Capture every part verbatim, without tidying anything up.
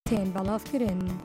تین بلاافکرین.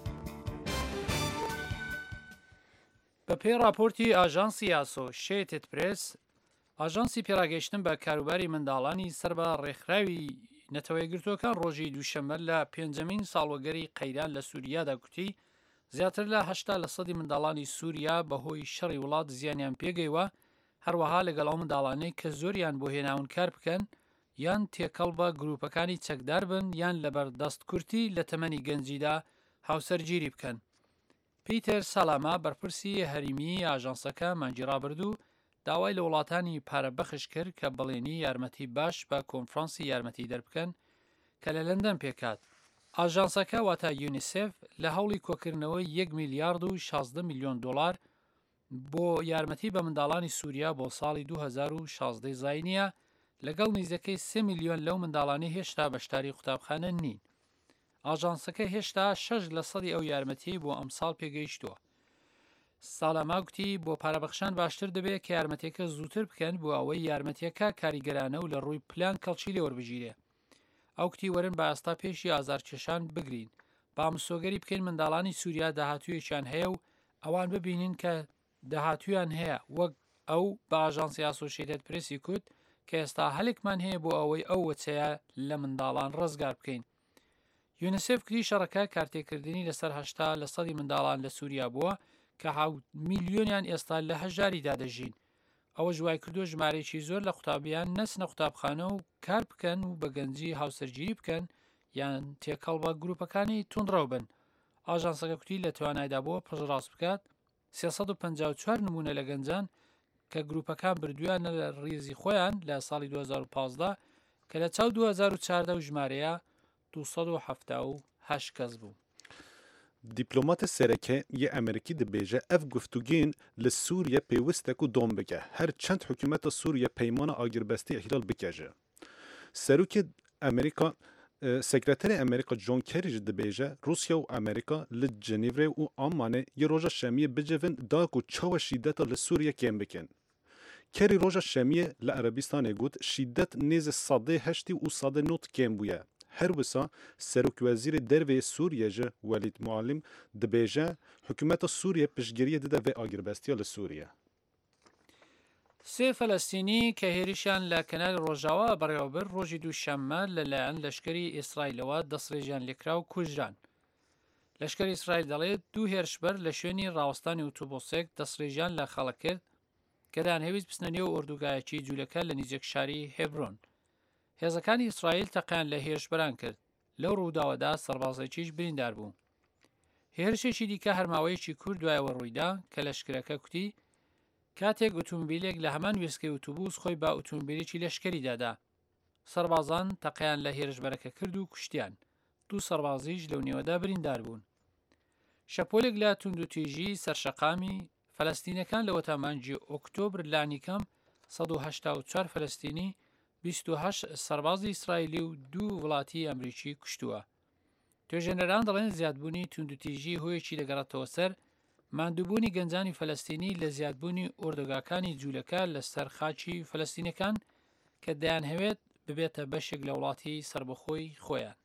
بە پێی راپۆرتی ئاژانسی ئاسۆشیێتد پرێس، ئاژانسی پێڕاگەیشتن بە کاروباری منداڵانی سەر بە ڕێکخراوی نەتەوەی گرتوەکان ڕۆژی دووشەممە لە پێنجەمین ساڵوەگەری قەیران لە سووریادا کوتی زیاتر لە هەشتا لە سەدی منداڵانی سووریا بەهۆی شەڕی وڵات زیانیان پێگەیوە، هەروەها لەگەڵ ئەو منداڵانەی کە زۆریان بۆ هێناون کار بکەن یان تێکەڵ بە گروپەکانی چەکدار بن یان لەبەر دەستکورتی لە تەمەنی گەنجیدا هاوسەرگیری بکەن. پیتەر سالاما بەرپرسی هەریمی ئاژانسەکە مانگی ڕابردوو داوای لە وڵاتانی پارە بەخش کرد کە بەڵێنی یارمەتی باش بە کۆنفرانسی یارمەتی دەربکەن کە لە لەندەن پێکات. ئاژانسەکە واتە یونیسف لە هەوڵی کۆکردنەوەی یەک میلیارد و شازدە میلیۆن دۆلار بۆ یارمەتی بە منداڵانی سووریا بۆ ساڵی دوو هەزار و شازدە زاینیە، لەگەڵ نزیکەی سێ میلیۆن لەو منداڵانی هێشتا بەشداری قوتابخانە نین. ئاژانسەکە هێشتا شەش لە سەدی ئەو یارمەتی بۆ ئەمساڵ پێگەیشتووە. سالاما گوتی بۆ پارەبەخشان باشتر دەبێت کە یارمەتێکە زووتر بکەن بۆ ئەوەی یارمەتیەکە کاریگەرانە و لە ڕووی پلان کەڵکی لێوەربژیرێ. ئەو کتی وەرن بە ئاستا پێشی ئازارکێشان بگرین، با مسۆگەری بکەین منداڵانی سووریا داهاتوویەکیان هەیە و ئەوان ببینین کە داهاتوویان هەیە، وەک ئەو بە ئاژانسی ئاسۆشیێتد پرێسی کوت کە ئێستا هەلێکمان هەیە بۆ ئەوەی ئەو وەچەیە لە منداڵان ڕزگار بکەین. یونیسف کری شەڕەکە کارتێکردنی لەسەر هەشتا لە سەدی منداڵان لە سووریا بووە کە حەوت میلیۆنیان ئێستا لە هەژاریدا دەژین. ئەوە ژوای کردو ژمارەیەکی زۆر لە قوتابیان نەچنە قوتابخانە و کار بکەن و بە گەنجی هاوسەرگیری بکەن یان تێکەڵ بە گروپەکانی توندڕەو بن. ئاژانسەکە کوتی لە توانایدا بۆ پشتڕاست بکات سێسەد و پەنجا و چوار نمونە لە گەنجان کە گروپەکان بردویانە لە ڕیزی خۆیان لە ساڵی دوو هەزار و پانزدە کە لە چاو دوو هەزار و چواردە و ژمارەیە دووسەد و حەفتا و هەشت کەس بوو. دیپلۆماتە سەرەکە یە ئەمریکی دەبێژە ئەف گفتوگین لە سووریا پێویستە و دۆم بکە هەر چەند حکوومەتە سووریا پەیمانە ئاگربەستی ئەحیلال بکەژە. سەرۆکی ئەمریکا سەکرەتەری ئەمریکا جۆن کەریش دەبێژە رووسیا و ئەمریکا لە جنیڤرە و ئامانێ یە ڕۆژە شەمیە بجەڤن داک و چاوە شیدەتە لە سووریا کێم بکەن. کەری ڕۆژە شەمیە لە عەرەبیستانê گوت شیدەت nêzê sedê heştî û sedê nût kêm bûye. Her wisa Serokvezîrê Derveyê Sûriye ji Welîd Muallim dibêje hikûmeta Sûriye piştgiriyê dide vê agiribestiya li Sûriye. سێ فەلەستینی کە هێرشیان لە کەناری ڕۆژاوا بەڕێوەبر ڕۆژی دووشەممە لەلایەن لەشکری ئیسرائیلەوە دەستڕێژیان لێکرا و کوژران. لەشکری ئیسرائیل دەڵێت دوو هێرشبەر لە شوێنی ڕاوەستانی ئۆتۆبۆسێک دەستڕێژیان لە خەڵک کرد کە دانهێویست بچنەوە ئۆردوگایەکی جوولەکە لە نزیک شاری هێبرۆن. هێزەکانی ئیسرائیل تەقیان لە هێرشبەران کرد، لەو ڕووداوەدا سەربازێکیش بریندار بوو. هێرشێکی دیکە هەرماوەیەکی کورد دوایەوە ڕوویدا کە لەشکرەکە کوتی کاتێک ئۆتۆمبیلێک لە هەمان وێستگەی ئۆتۆبوس خۆی با ئۆتۆمبیلێکی لەشکری دادا. سەربازان تەقیان لە هێرشبەرەکە کرد و کوشتیان. دوو سەربازیش لەو نێوەدا بریندار بوون. شەپۆلێک لە توندوتیژی سەرشەقامی فەلەستینەکان لە وەتامانجی ئۆکتۆبر لانیکەم سەد و هەشتا و چوار فەلەستینی بیست و هەشت سەربازی ئیسرائیلی و دوو وڵاتی ئەمریکی کوشتووە. توێژێنەران دەڵێن زیادبوونی توندوتیژی هۆیەکی دەگەڕێتەوە سەر ماندووبوونی گەنجانی فەلەستینی لە زیادبوونی ئۆردۆگاکانی جوولەکە لەسەر خاچی فەلەستینەکان کە دەیانهەوێت ببێتە بەشێک لە وڵاتی سربەخۆی خۆیان.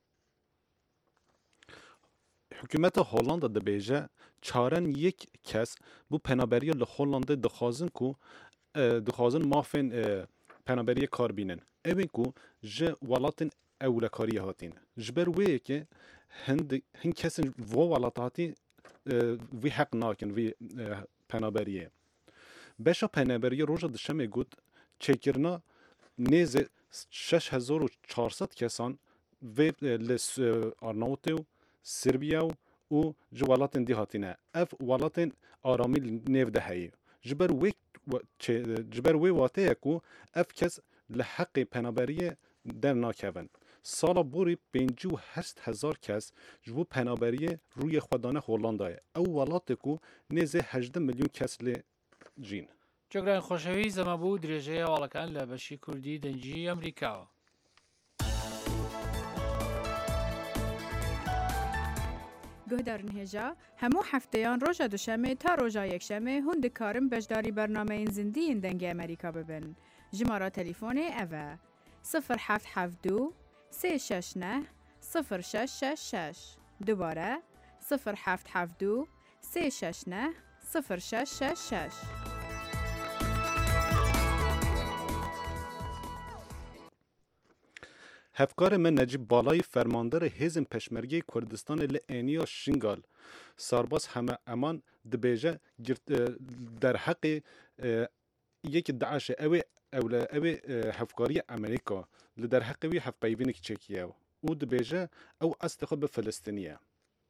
حکوومەتە هۆڵاندا دەبێژە چارەن یەک کەس بۆ پەنابەریە لە هۆڵاندا دەخوازن و دەخوازن مافên پەنابەریە کار بینن. Evên ku ji welatên ewlekariye hatin. Ji ber wê yekê hin kesin vo welata hatî vî heq nakin vî penaberiyê. Beşa penaberiyê roja dişemê got çêkirina nêzê şeş hezar û çar sed kesan vê li Arnavutê û Sirbiya û ji welatên dî hatîne. Ev welatên aramî nêv de heye. Ji ber wê ji ber wê wateye ku ev kes li heqê penaberiyê dernakevin. Sala borî pêncî û heşt hezar kes ji bo penaberiyê rûyê xwe dane Holandayê. Ew welatê ku nêzê hejdeh milyon kes lê jîn. جۆگران خۆشەوی زەمەبوو درێژەیە هەواڵەکان لە بەشی کوردی دەنجی ئەمریکاوە. گهدارن هێژا هەموو هەفتەیان ڕۆژە دووشەمێ تا ڕۆژا یەکشەمێ هون دikarin بەشداری بەرنامەیên زیندیên dengê ئەمریکا ببن. ژمارە تەلیفۆنê ev e صفر heft heft du sê şeş neh صفر şeş şeş şeş. دوباره صفر هفت هفت دو سه شش نه صفر شش شش شش. هفکار من نجیب بالای فرماندار حزب پشمرگی کردستان لعنیا شنگال سرباز همه امان دبیجه در حق یک داعش اوی اولا اوی هفکاری امریکا لدر حق وی هف پیوینک چکیه او دبیجه او اصل به فلسطینیه.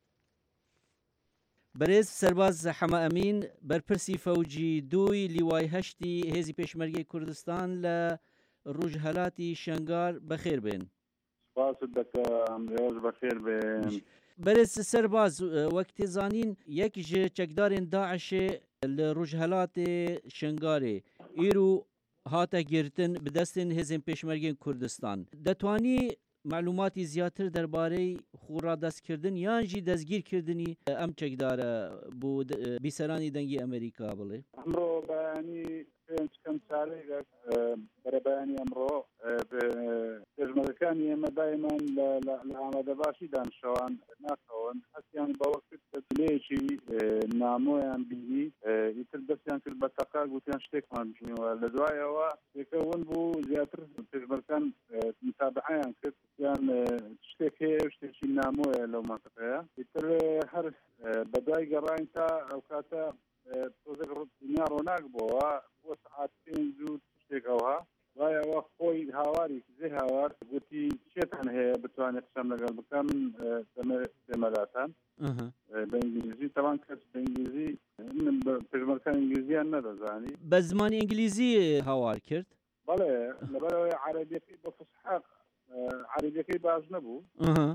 برز سرباز حما امین برپرسی فوجی دوی لیوای هشتی هزی پشمرگی کردستان ل روجهلاتی شنگار بخیر بین. سپاس دکم روز بخیر بین. برز سرباز وقتی زانین یک ج چکدارین داعش ل روجهلات شنگاره ایرو هاتا گرتن بدستن هزی پشمرگی کردستان. دتوانی معلوماتی زیاتر درباره خورا دست کردن یان جی دستگیر کردنی ام چکداره بود بیسرانی دنگی امریکا بله؟ امرو بیانی کم سالی برای بیانی امرو پژمردکانی اما دائما لآماده باشی دانشوان ناکوان حسیان با وقت تلیشی نامویان بیدی ایتر دستیان کرد بطاقه گوتیان شتک من بجنیو لدوای هوا یکون بو زیاتر پژمردکان متابعیان کرد یان شتک هی شتکی ناموی لو منطقه ایتر هر بدای گراین تا اوکاتا توزیق دنیا روناق بوا و ساعتين زود تشتكوها ويا وخوي هاواري زي هاوار قلتي شيطان هي بتواني قسم لقل بكم تمراتان بانجليزي طبعا كاس بانجليزي من بجمركان انجليزي انا زاني بزمان انجليزي هاوار كرت بله لبلا عربي كي بفصحى عربي كي باجنبو اها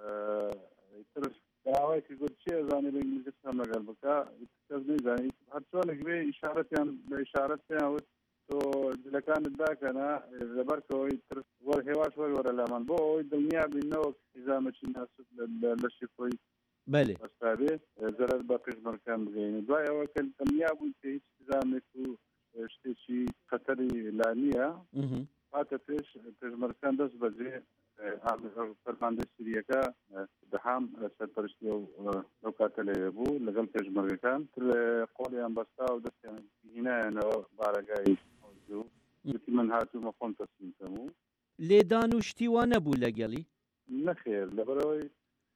دعوای که گفت چه زانی به انگلیسی هم نگل بکا تزنی زانی حتی نگه اشارت یان به اشارت یان تو دلکان داکنا زبر کوی تر ور هواش ور ور لمن بو دنیا بینو نظام چی ناس لشی کوی بله استابه زرد باقیش مرکان بگین دوای اول کل دنیا بود که هیچ نظام تو شتی خطری لانیه حتی پیش پیش مرکان دست بزی فرمانده سوریه که دهم سرپرستی و قاتل بو لقل پژمرگان تر قولی انبستا و دست هنا نو بارگای موضوع یکی من هاتو مفهوم تصمیم کمو لیدان وشتی و نبو لگلی نخیر لبروی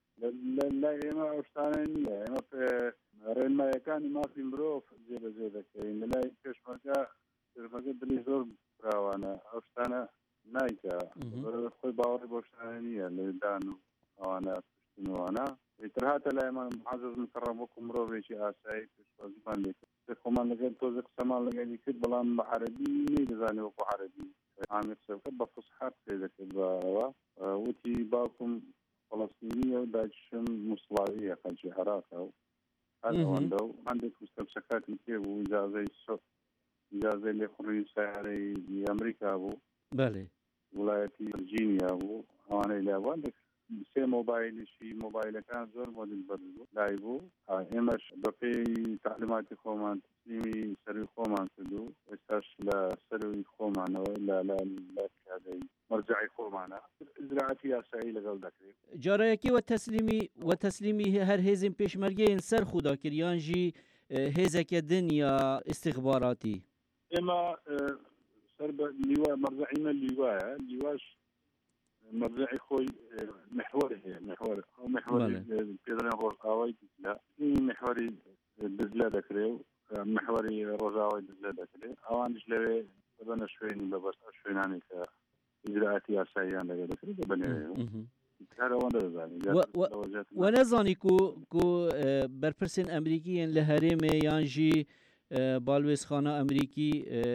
لا اما اوشتانیه اما في رين ما كان ما في مروف زي زي ذاك لا پژمرگا پژمرگا دلی زور راوانا اوشتانا نایکا خوی باوری باشتانیه لیدانو آنا پشتینو آنا اترهات الأيمان معزز مكرم وكم روبيشي آساي تشوزمان لك تخمان لقين توزق سمان لقين يكد بلان عربي ميزاني وكو عربي عامل سوكا بفصحات كذا كذا وتي باكم فلسطينية وداجشن مصلاوية خلشي عراقة هذا وندو عندك مستمسكات كتير وإجازة السوق إجازة لخرين سياري أمريكا أبو بله ولاية فرجينيا أبو أنا إلى عندك سه موبایل شی موبایل کان زور مدل بدلو لایبو امش بقي تعليمات خومان تسليمي سري خومان كدو استاش لا سري خومان ولا لا لا هذا مرجعي خومان زراعتي اساي لقل دكري جاريكي وتسليمي وتسليمي هر هزم پشمرگين سر خدا كريان جي هزك دنيا استخباراتي اما سرب لواء مرجعي من لواء لواش مرجعي خوي محوري هي محوري أو محوري بيدرنا هو قاوي لا في محوري دزلا ذكري محوري رجاوي دزلا ذكري أو عندش لبي بدنا شوين بس شوين يعني كإجراءاتي أساسية لقى ذكري بدنا هذا وانا زاني ونزاني كو كو برپرسن أمريكيين لهرم يانجي بالويس خانة أمريكي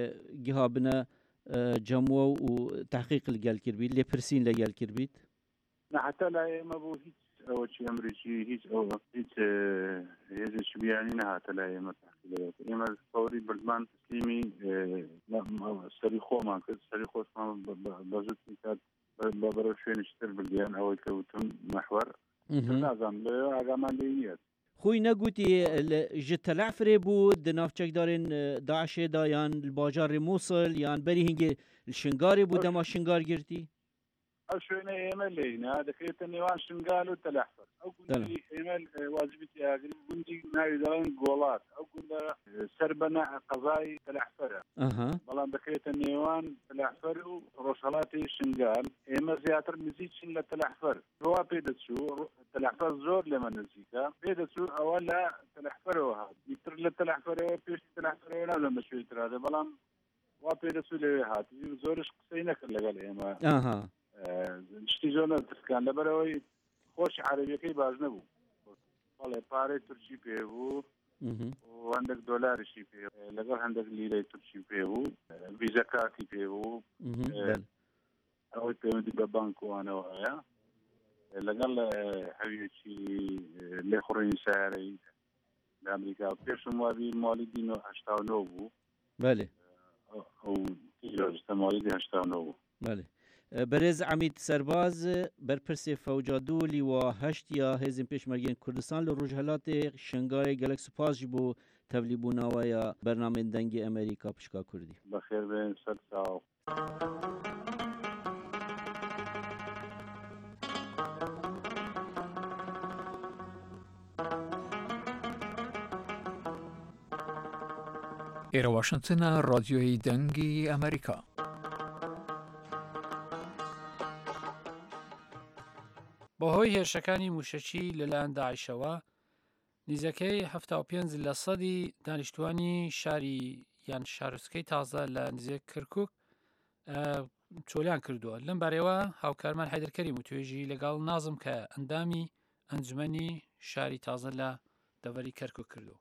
جهابنا جمو وتحقيق الجال كربيت لبرسين لجال كربيت حتى لا ما بو هيك أو شيء أمريكي هيك أو هيك هيك شو يعني نه حتى لا ما تحكي له إما فوري برمان تسليمي سريخو ما كده سريخو ما بزوج كات ببرو شوي نشتر بالجان أو كوتم محور لازم له أجماليات خوي نقولي جت العفري بود دنافشك دارين داعش دا يان الباجار موصل يان بري هنجي الشنغاري بود ما شنغار جرتي ئەو شوێنە ئێمە لێینا دەکرێتە نێوان شنگال و تەلەحفەر ئەو گوندی ئێمە واجبێتی ئاگری گوندی ناوی دەڵێن گۆڵات ئەو گوندە سەر بە قەزای تەلەحفەرە بەڵام دەکرێتە نێوان تەلەحفەر و ڕۆژهەڵاتی شنگال ئێمە زیاتر نزیکین لە تەلەحفەر وا پێ دەچوو تەلەحفەر زۆر لێمە نزیکە پێ دەچوو ئەوە لە تەلەحفەرەوە هات ئیتر لە تەلەحفەرەوە پێشی تەلەحفەرەوە نازانم بە شوێی ترادە بەڵام وا پێ دەچوو لەوێ هاتی زۆرش قسەی نەکرد لەگەڵ ئێمە شتی زۆر نەترسکان لەبەرەوەی خۆشی عەرەبیەکەی باش نەبوو بەڵێ پارەی تورکی پێ بوو و هەندێک دۆلاریشی پێ لەگەڵ هەندێک لیرەی تورکی پێ بوو ڤیزە کارتی پێ بوو ئەوەی پەیوەندی بە بانکوانەوە هەیە لەگەڵ هەویەکی لێخوڕینی سیارەی لە ئەمریکا پێشم وابی ماڵی دین و هەشتا و نۆ بوو بەێ ئەو تیرۆریستە ماڵی هەشتا و نۆ بوو بەێ بەرێز عەمید سەرباز بەرپرسێ فەوجا دوو لیوا هەشتیا هێزم پێشمەرگێن کوردستان لە ڕۆژهەڵاتێ شنگارێ گەلک سوپاس ji بۆ تەڤلیبووناوەیە بەرنامێن دەنگی ئەمریکا پشکا کوردی بەخێر بێن سەر چاو ئێرە واشنگتنە ڕادیۆی دەنگی ئەمریکا. بەهۆی هێرشەکانی موشەچی لەلایەن داعیشەوە نزیکەی هەفتە و پێنج لە سەدی دانیشتوانی شاری یان شارۆچکەی تازە لە نزیک کەرکووک چۆلیان کردووە. لەم بارەوە هاوکارمان حەیدەرکەریم و توێژی لەگەڵ نازم کە ئەندامی ئەنجومەنی شاری تازە لە دەڤەری کەرکووک کردو.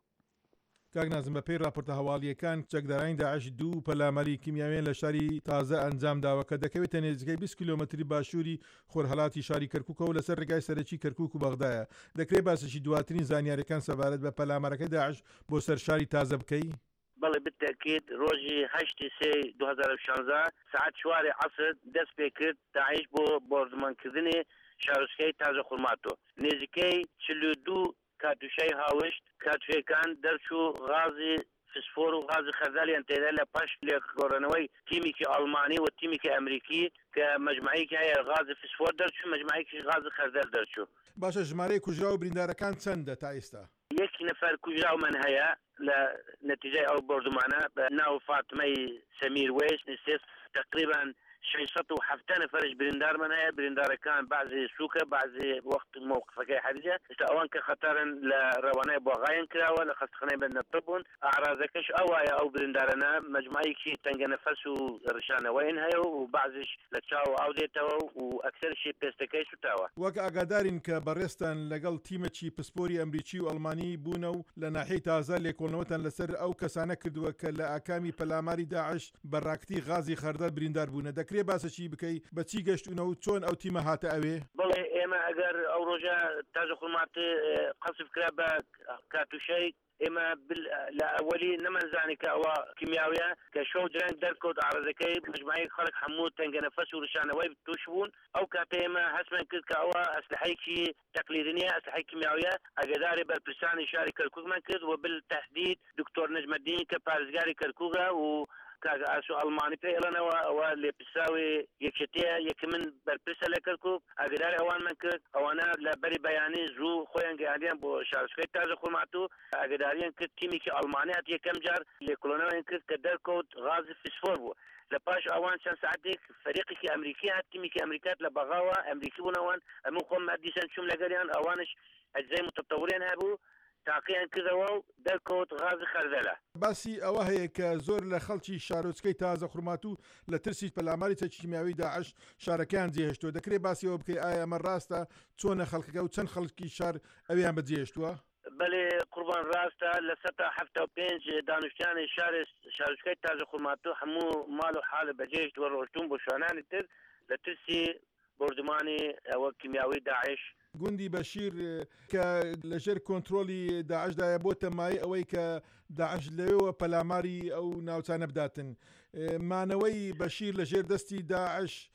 کاک نازم بە پێی راپۆرتە هەواڵیەکان چەکدارانی داعش دوو پەلامەری کیمیاویان لە شاری تازە ئەنجام داوە کە دەکەوێتە نزیکەی بیست کیلۆمەتری باشووری خۆرهەڵاتی شاری کەرکووکەوە لەسەر ڕێگای سەرەکی کەرکووک و بەغدایە. دەکرێت باسشی دواترین زانیاریەکان سەبارەت بە پەلامەرەکەی داعش بۆ سەر شاری تازە بکەی؟ بەڵێ بالتأكيد ڕۆژی هەشتی سێ دو هەزار و شانزە سعات چواری عەسر دەست پێ کرد داعش بۆ بۆردمانکردنی شارۆچکەی تازە خوڕماتۆ. نزیکەی چل و دوو کاتوشای هاوشت کاتوشەکان دەرچوو غازی فسفۆر و غازی خەردالیان تێدا لە پاش لێکۆڕەنەوەی تیمێکی ئەڵمانی و تیمێکی ئەمریکی کە مەجموعەیەکی هەیە غازی فسفۆر دەرچوو مەجموعەیەکی غازی خەردال دەرچوو. باشە ژمارەی کوژرا و بریندارەکان چەندە تا ئێستا؟ یەک نەفەر کوژرا و من هەیە لە نەتیجەی ئەو بردومانە بە ناو فاتمەی سەمیر وێس نسێت تقریبا شەشسەد و هەفتە نەفەرش بریندار من هەیە. بریندارەکان بعضی سووکە بعضی وەخت موقفەکەی حەریجە ئێستا ئەوان کە خەتەرن لە ڕەوانای بۆغایان کراوە لە خەستخانەی بەندەپڕ بوون. ئاعرازەکەش ئەوایە ئەو بریندارانە مەجموعەیەکی تەنگە نەفەس و ڕشانەوەیان هەیە و بعضیش لە چاو ئاو دێتەوە و ئەکسەرشی پێستەکەی سوتاوە. وەک ئاگادارین کە بەڕێستان لەگەڵ تیمەکی پسپۆری ئەمریکی و ئەڵمانی بوونە و لە ناحیەی تازە لێکۆڵنەوەتان لەسەر ئەو کەسانە کردووە کە لە ئاکامی پەلاماری داعش بەڕاکتی غازی خەردەل بریندار بوونە. دەکرێت باسەچی بکەی بەچی گەشتونە و چۆن ئەو تیمە هاتە ئەوێ؟ بڵێ ئێمە ئەگەر ئەو ڕۆژە تازە خوڵماتی قەسف کرا بە کاتوشەی ئێمە لە ئەوەلی نەمەزانی کە ئەوە کیمیاویە کە شەو درەنگ دەرکەوت ئارەزەکەی مجموعەی خەڵک هەموو تەنگە نەفەس و ڕشانەوەی توش بوون. ئەو کاتە ئێمە هەستمان کرد کە ئەوە ئەسلحەیەکی تەقلیدی نیە ئەسلحەی کیمیاویە. ئەگەداری بەرپرسانی شاری کەرکووکمان کرد و بالتەحدید دکتۆر نەجمەدین کە پارێزگاری کەرکووکە و کاک ئاسو ئەڵمانی پێڵەنەوە ئەوە لێپرساوی یەکێتەیە یەک من بەرپرسە لە کەرکووک ئاگداری ئەوانمان کرد. ئەوانە لە بەری بەیانی زوو خۆیان گەیاندیان بۆ شارۆچکەی تازە خوڵماتۆ ئاگداریان کرد تیمێکی ئەڵمانی هات یەکەم جار لێکۆڵەنەوەیان کرد کە دەرکەوت غازی فسفۆر بوو. لە پاش ئەوان چەند سعاتێک فەریقێکی ئەمریکی هات تیمێکی ئەمریکات لە بەغاوە ئەمریکی بوون ئەوان ئەموو خۆم دیسان چوم لەگەریان ئەوانش ئەجزای متتەوریان هەبوو تاقییان کردەوە و دەرکەوت غازی خەردەلە. باسی ئەوە هەیە کە زۆر لە خەڵکی شارۆچکەی تازە خوڕماتوو لە ترسی پەلاماری چەکیمیاوی داعش شارەکەیان جێهێشتووە. دەکرێت باسیەوە بکەی ئایا ئەمە ڕاستە چۆنە خەڵکەکە و چەند خەڵکی شار ئەویان بەجێهێشتووە؟ بەڵێ قوربان ڕاستە لە سەد هەفتە و پێنج دانیشتیانی شارۆچکەی تازە خوڵماتۆ هەموو ماڵ و حالە بەجێهێشتووە ڕۆشتون بۆ شوێنانی تر لە ترسی بردومانی ئەوە کیمیاوی داعش. گوندی بەشیر کە لەژێر کۆنتترۆلی داعشدایە بۆتە مای ئەوەی کە داعش لەوێەوە پەلاماری ئەو ناوچانە بداتن. مانەوەی بەشیر لەژێر دەستی داعش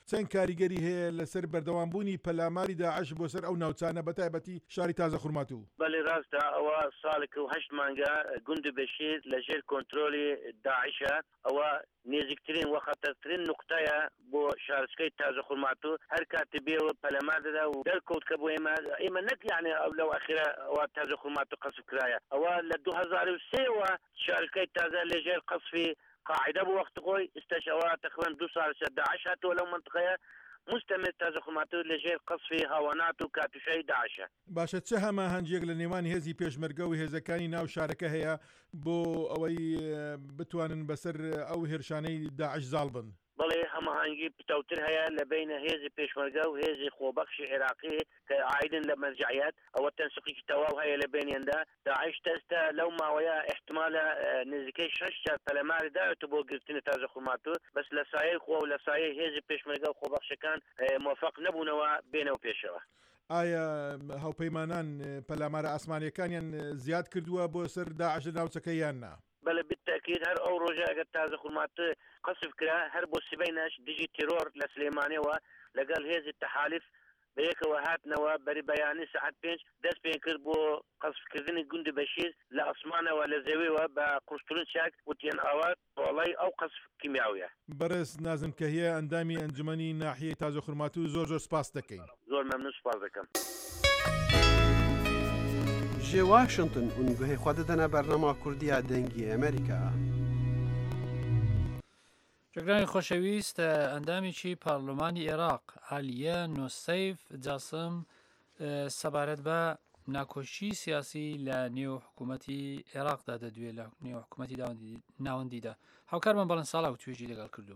چەند کاریگەری هەیە لەسەر بەردەوامبوونی پەلاماری داعش بۆ سەر ئەو ناوچانە بەتایبەتی شاری تازە خورماتوو؟ بەڵێ ڕاستە ئەوە ساڵێک و هەشت مانگە گوند بەشیر لەژێر کۆنتترۆلی داعشە ئەوە نێزیکترین و خەتەرترین نقطەیە بۆ شارچکەی تازە خورماتوو هەر کاتی بێەوە پەلەما دەدا و دەرکەوت کە بۆ ئێمە ئێمە نەک یعنی ئەو لەو ئەخیرە ئەوە تازە خورماتوو قەسف کرایە ئەوە لە دوو هەزار و سێەوە شارکەی تازە لەژێر قەسفی قاعدە بۆ وەخت خۆی ئستەشەوە تقریبا دوو سال داعش هاتووە لەو منطقەیە مستمر تازە خورماتوو لەژێر قەسفی هاوانات و کاتوشەی داعشە. باشە چه هەماهەنگێک لە نێوان هێزی پێشمەرگە و هێزەکانی ناو شارەکە هەیە بۆ ئەوەی بتوانن بەسەر ئەو هێرشانەی داعش زاڵ بن؟ بەڵێ هەماهەنگی پتەوتر هەیە لە بینە هێزی پێشمەرگە و هێزی خۆبەخشی عێراقی کە عایدن لە مەرجعیەت ئەوە تەنسیقێکی تەواو هەیە لە بینیاندا داعش دەستە لەو ماوەیە احتمالە نزیکەی شەش جار پەلەماری داوێتە بۆ گرتنی تازە خورماتوو بەس لە سایەی خۆ و لە سایەی هێزی پێشمەرگە و خۆبەخشەکان موفق نەبوونەوە بێنەوە پێشەوە. ئایا هاوپەیمانان پەلامارە ئاسمانیەکانیان زیاد کردووە بۆ سەر داعش لە ناوچەکەی یان نا؟ بەڵێ بالتاکید هەر ئەو ڕۆژە ئەگەر تازە خورماتوو قەسف کرا هەر بۆ سبەینەش دژی تیرۆر لە سلێمانیەوە لەگەڵ هێزی تەحالیف بەیەکەوە هاتنەوە بەری بەیانی سەعات پێنج دەست پێ کرد بۆ قەسفکردنی گوندی بەشیر لە ئەسمانەوە لە زەویەوە بە قوشتڵن چاک وتیان ئەوە وەڵی ئەو قەسف کیمیاویە. بەرز نازم کە هەیە ئەندامی ئەنجومەنی ناحیەی تازە خورماتوو زۆر زۆر سپاس دەکەین. زۆر مەمنون سپاس دەکەم. ji Washington û guhê xwe didine bernama Kurdiya dengî Amerîka. جگرانی خۆشەویست ئەندامیی پارلمانی عێراق عالیە نوسەیف جاسم سەبارەت بە ناکۆشی سیاسی لە نێو حکوومەتی عێراقدا دەدوێت لە نێو حکوومەتی ناوەندیدا هاوکارمان بەڵند ساڵا و توێژی لەگەڵ کردو.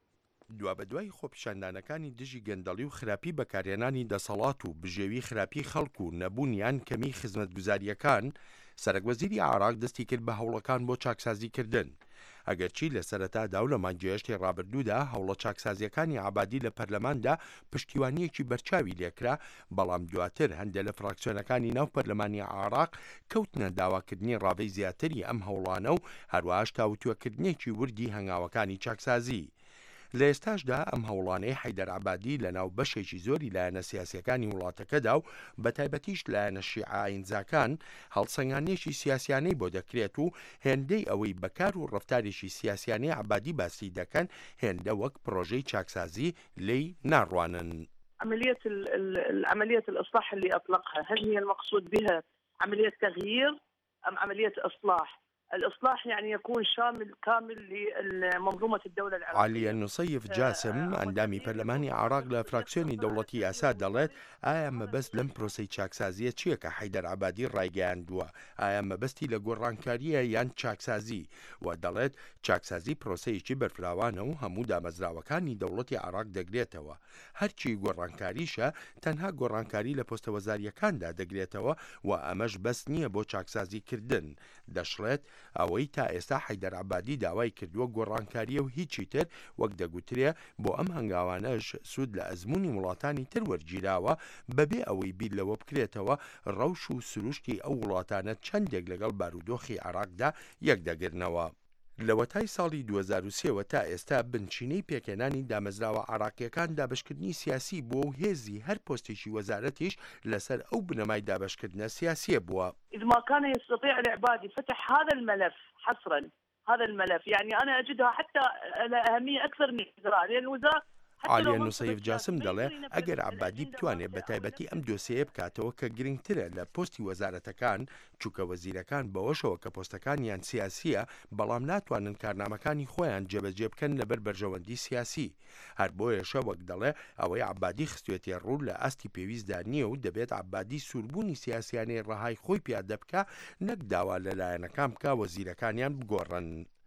دوا بە دوای خۆپیشاندانەکانی دژی گەندەڵی و خراپی بەکارهێنانی دەسەڵات و بژێوی خراپی خەڵکو و نەبوونیان کەمی خزمەتگوزاریەکان سەرۆکوەزیری عێراق دەستی کرد بە هەوڵەکان بۆ چاکسازیکردن. ئەگەرچی لە سەرەتادا و لە مانگەیەشتی ڕابردوودا هەوڵە چاکسازیەکانی عابادی لە پەرلەماندا پشتیوانیەکی بەرچاوی لێکرا بەڵام دواتر هەندێک لە فراکسیۆنەکانی ناو پەرلەمانی عێراق کەوتنە داواکردنی ڕاوەی زیاتری ئەم هەوڵانە و هەروەهاش تاوتوێکردنێکی وردی هەنگاوەکانی چاکسازی. لە ئێستاشدا ئەم هەوڵانەی حەیدەر عەبادی لە ناو بەشێکی زۆری لایەنە سیاسیەکانی وڵاتەکەدا و بەتایبەتیش لایەنە شیعە ئاینزاکان هەڵسەنگانێکی سیاسیانەی بۆ دەکرێت و هێندەی ئەوەی بەکار و ڕەفتارێکی سیاسیانەی عەبادی باسی دەکەن هێندە وەک پرۆژەی چاکسازی لێی ناڕوانن. عملية العملية الإصلاح اللي أطلقها هل هي المقصود بها عملية تغيير أم عملية إصلاح؟ الإصلاح يعني يكون شامل كامل لمنظومة الدولة العراقية. عالیە نوسەیف جاسم ئەندامی پەرلەمانی عێراق لە فراکسیۆنی دەوڵەتی ئاساد دەڵێت ئایا مەبەست لەم پرۆسەی چاکسازیە چییە کە حەیدەر عەبادی ڕایگەیاندووە؟ ئایا مەبەستی لە گۆڕانکاریە یان چاکسازی؟ و دەڵێت چاکسازی پرۆسەیەکی بەرفراوانە و هەموو دامەزراوەکانی دەوڵەتی عێراق دەگرێتەوە. هەرچی گۆڕانکاریشە تەنها گۆڕانکاری لە پۆستەوەزاریەکاندا دەگرێتەوە و ئەمەش بەس نییە بۆ چاکسازیکردن. دەشڵێت ئەوەی تا ئێستا حەیدەر عەبادی داوای کردووە گۆڕانکاریە و هیچی تر وەک دەگوترێ بۆ ئەم هەنگاوانەش سوود لە ئەزمموی وڵاتانی تر وەرگیراوە بەبێ ئەوەی بیر لەوە بکرێتەوە ڕەوش و سروشتی ئەو وڵاتانە چەندێک لەگەڵ بارودۆخی عێراقدا یەک دەگرنەوە. لەوەتای ساڵی دوو هەزار و سێ تا ئێستا بنچینەی پێکێنانی دامەزراوە عێراقیەکان دابشکردنی سیاسی بووە و هێزی هەر پۆستێکی وەزارەتیش لەسەر ئەو بنەمای دابشکردنە سیاسیە بووە. إذا ما كان يستطيع العبادي فتح هذا الملف حصرا هذا الملف يعني أنا أجدها حتى أهمية أكثر من الوزراء لأن الوزراء عالیە نوسەیف جاسم دەڵێ ئەگەر عەبادی بتوانێت بە تایبەتی ئەم دۆسەیە بکاتەوە کە گرنگترە لە پۆستی وەزارەتەکان چووکە وەزیرەکان بەوەشەوە کە پۆستەکانیان سیاسیە بەڵام ناتوانن کارنامەکانی خۆیان جێبەجێ بکەن لەبەر بەرژەوەندی سیاسی. هەر بۆیەشە وەک دەڵێ ئەوەی عەبادی خستوێتێ ڕوو لە ئاستی پێویستدا نییە و دەبێت عەبادی سووربوونی سیاسیانەی ڕەهای خۆی پیادە بکە نەک داوا لەلایەنەکان بکە وەزیرەکانیان بگۆڕن.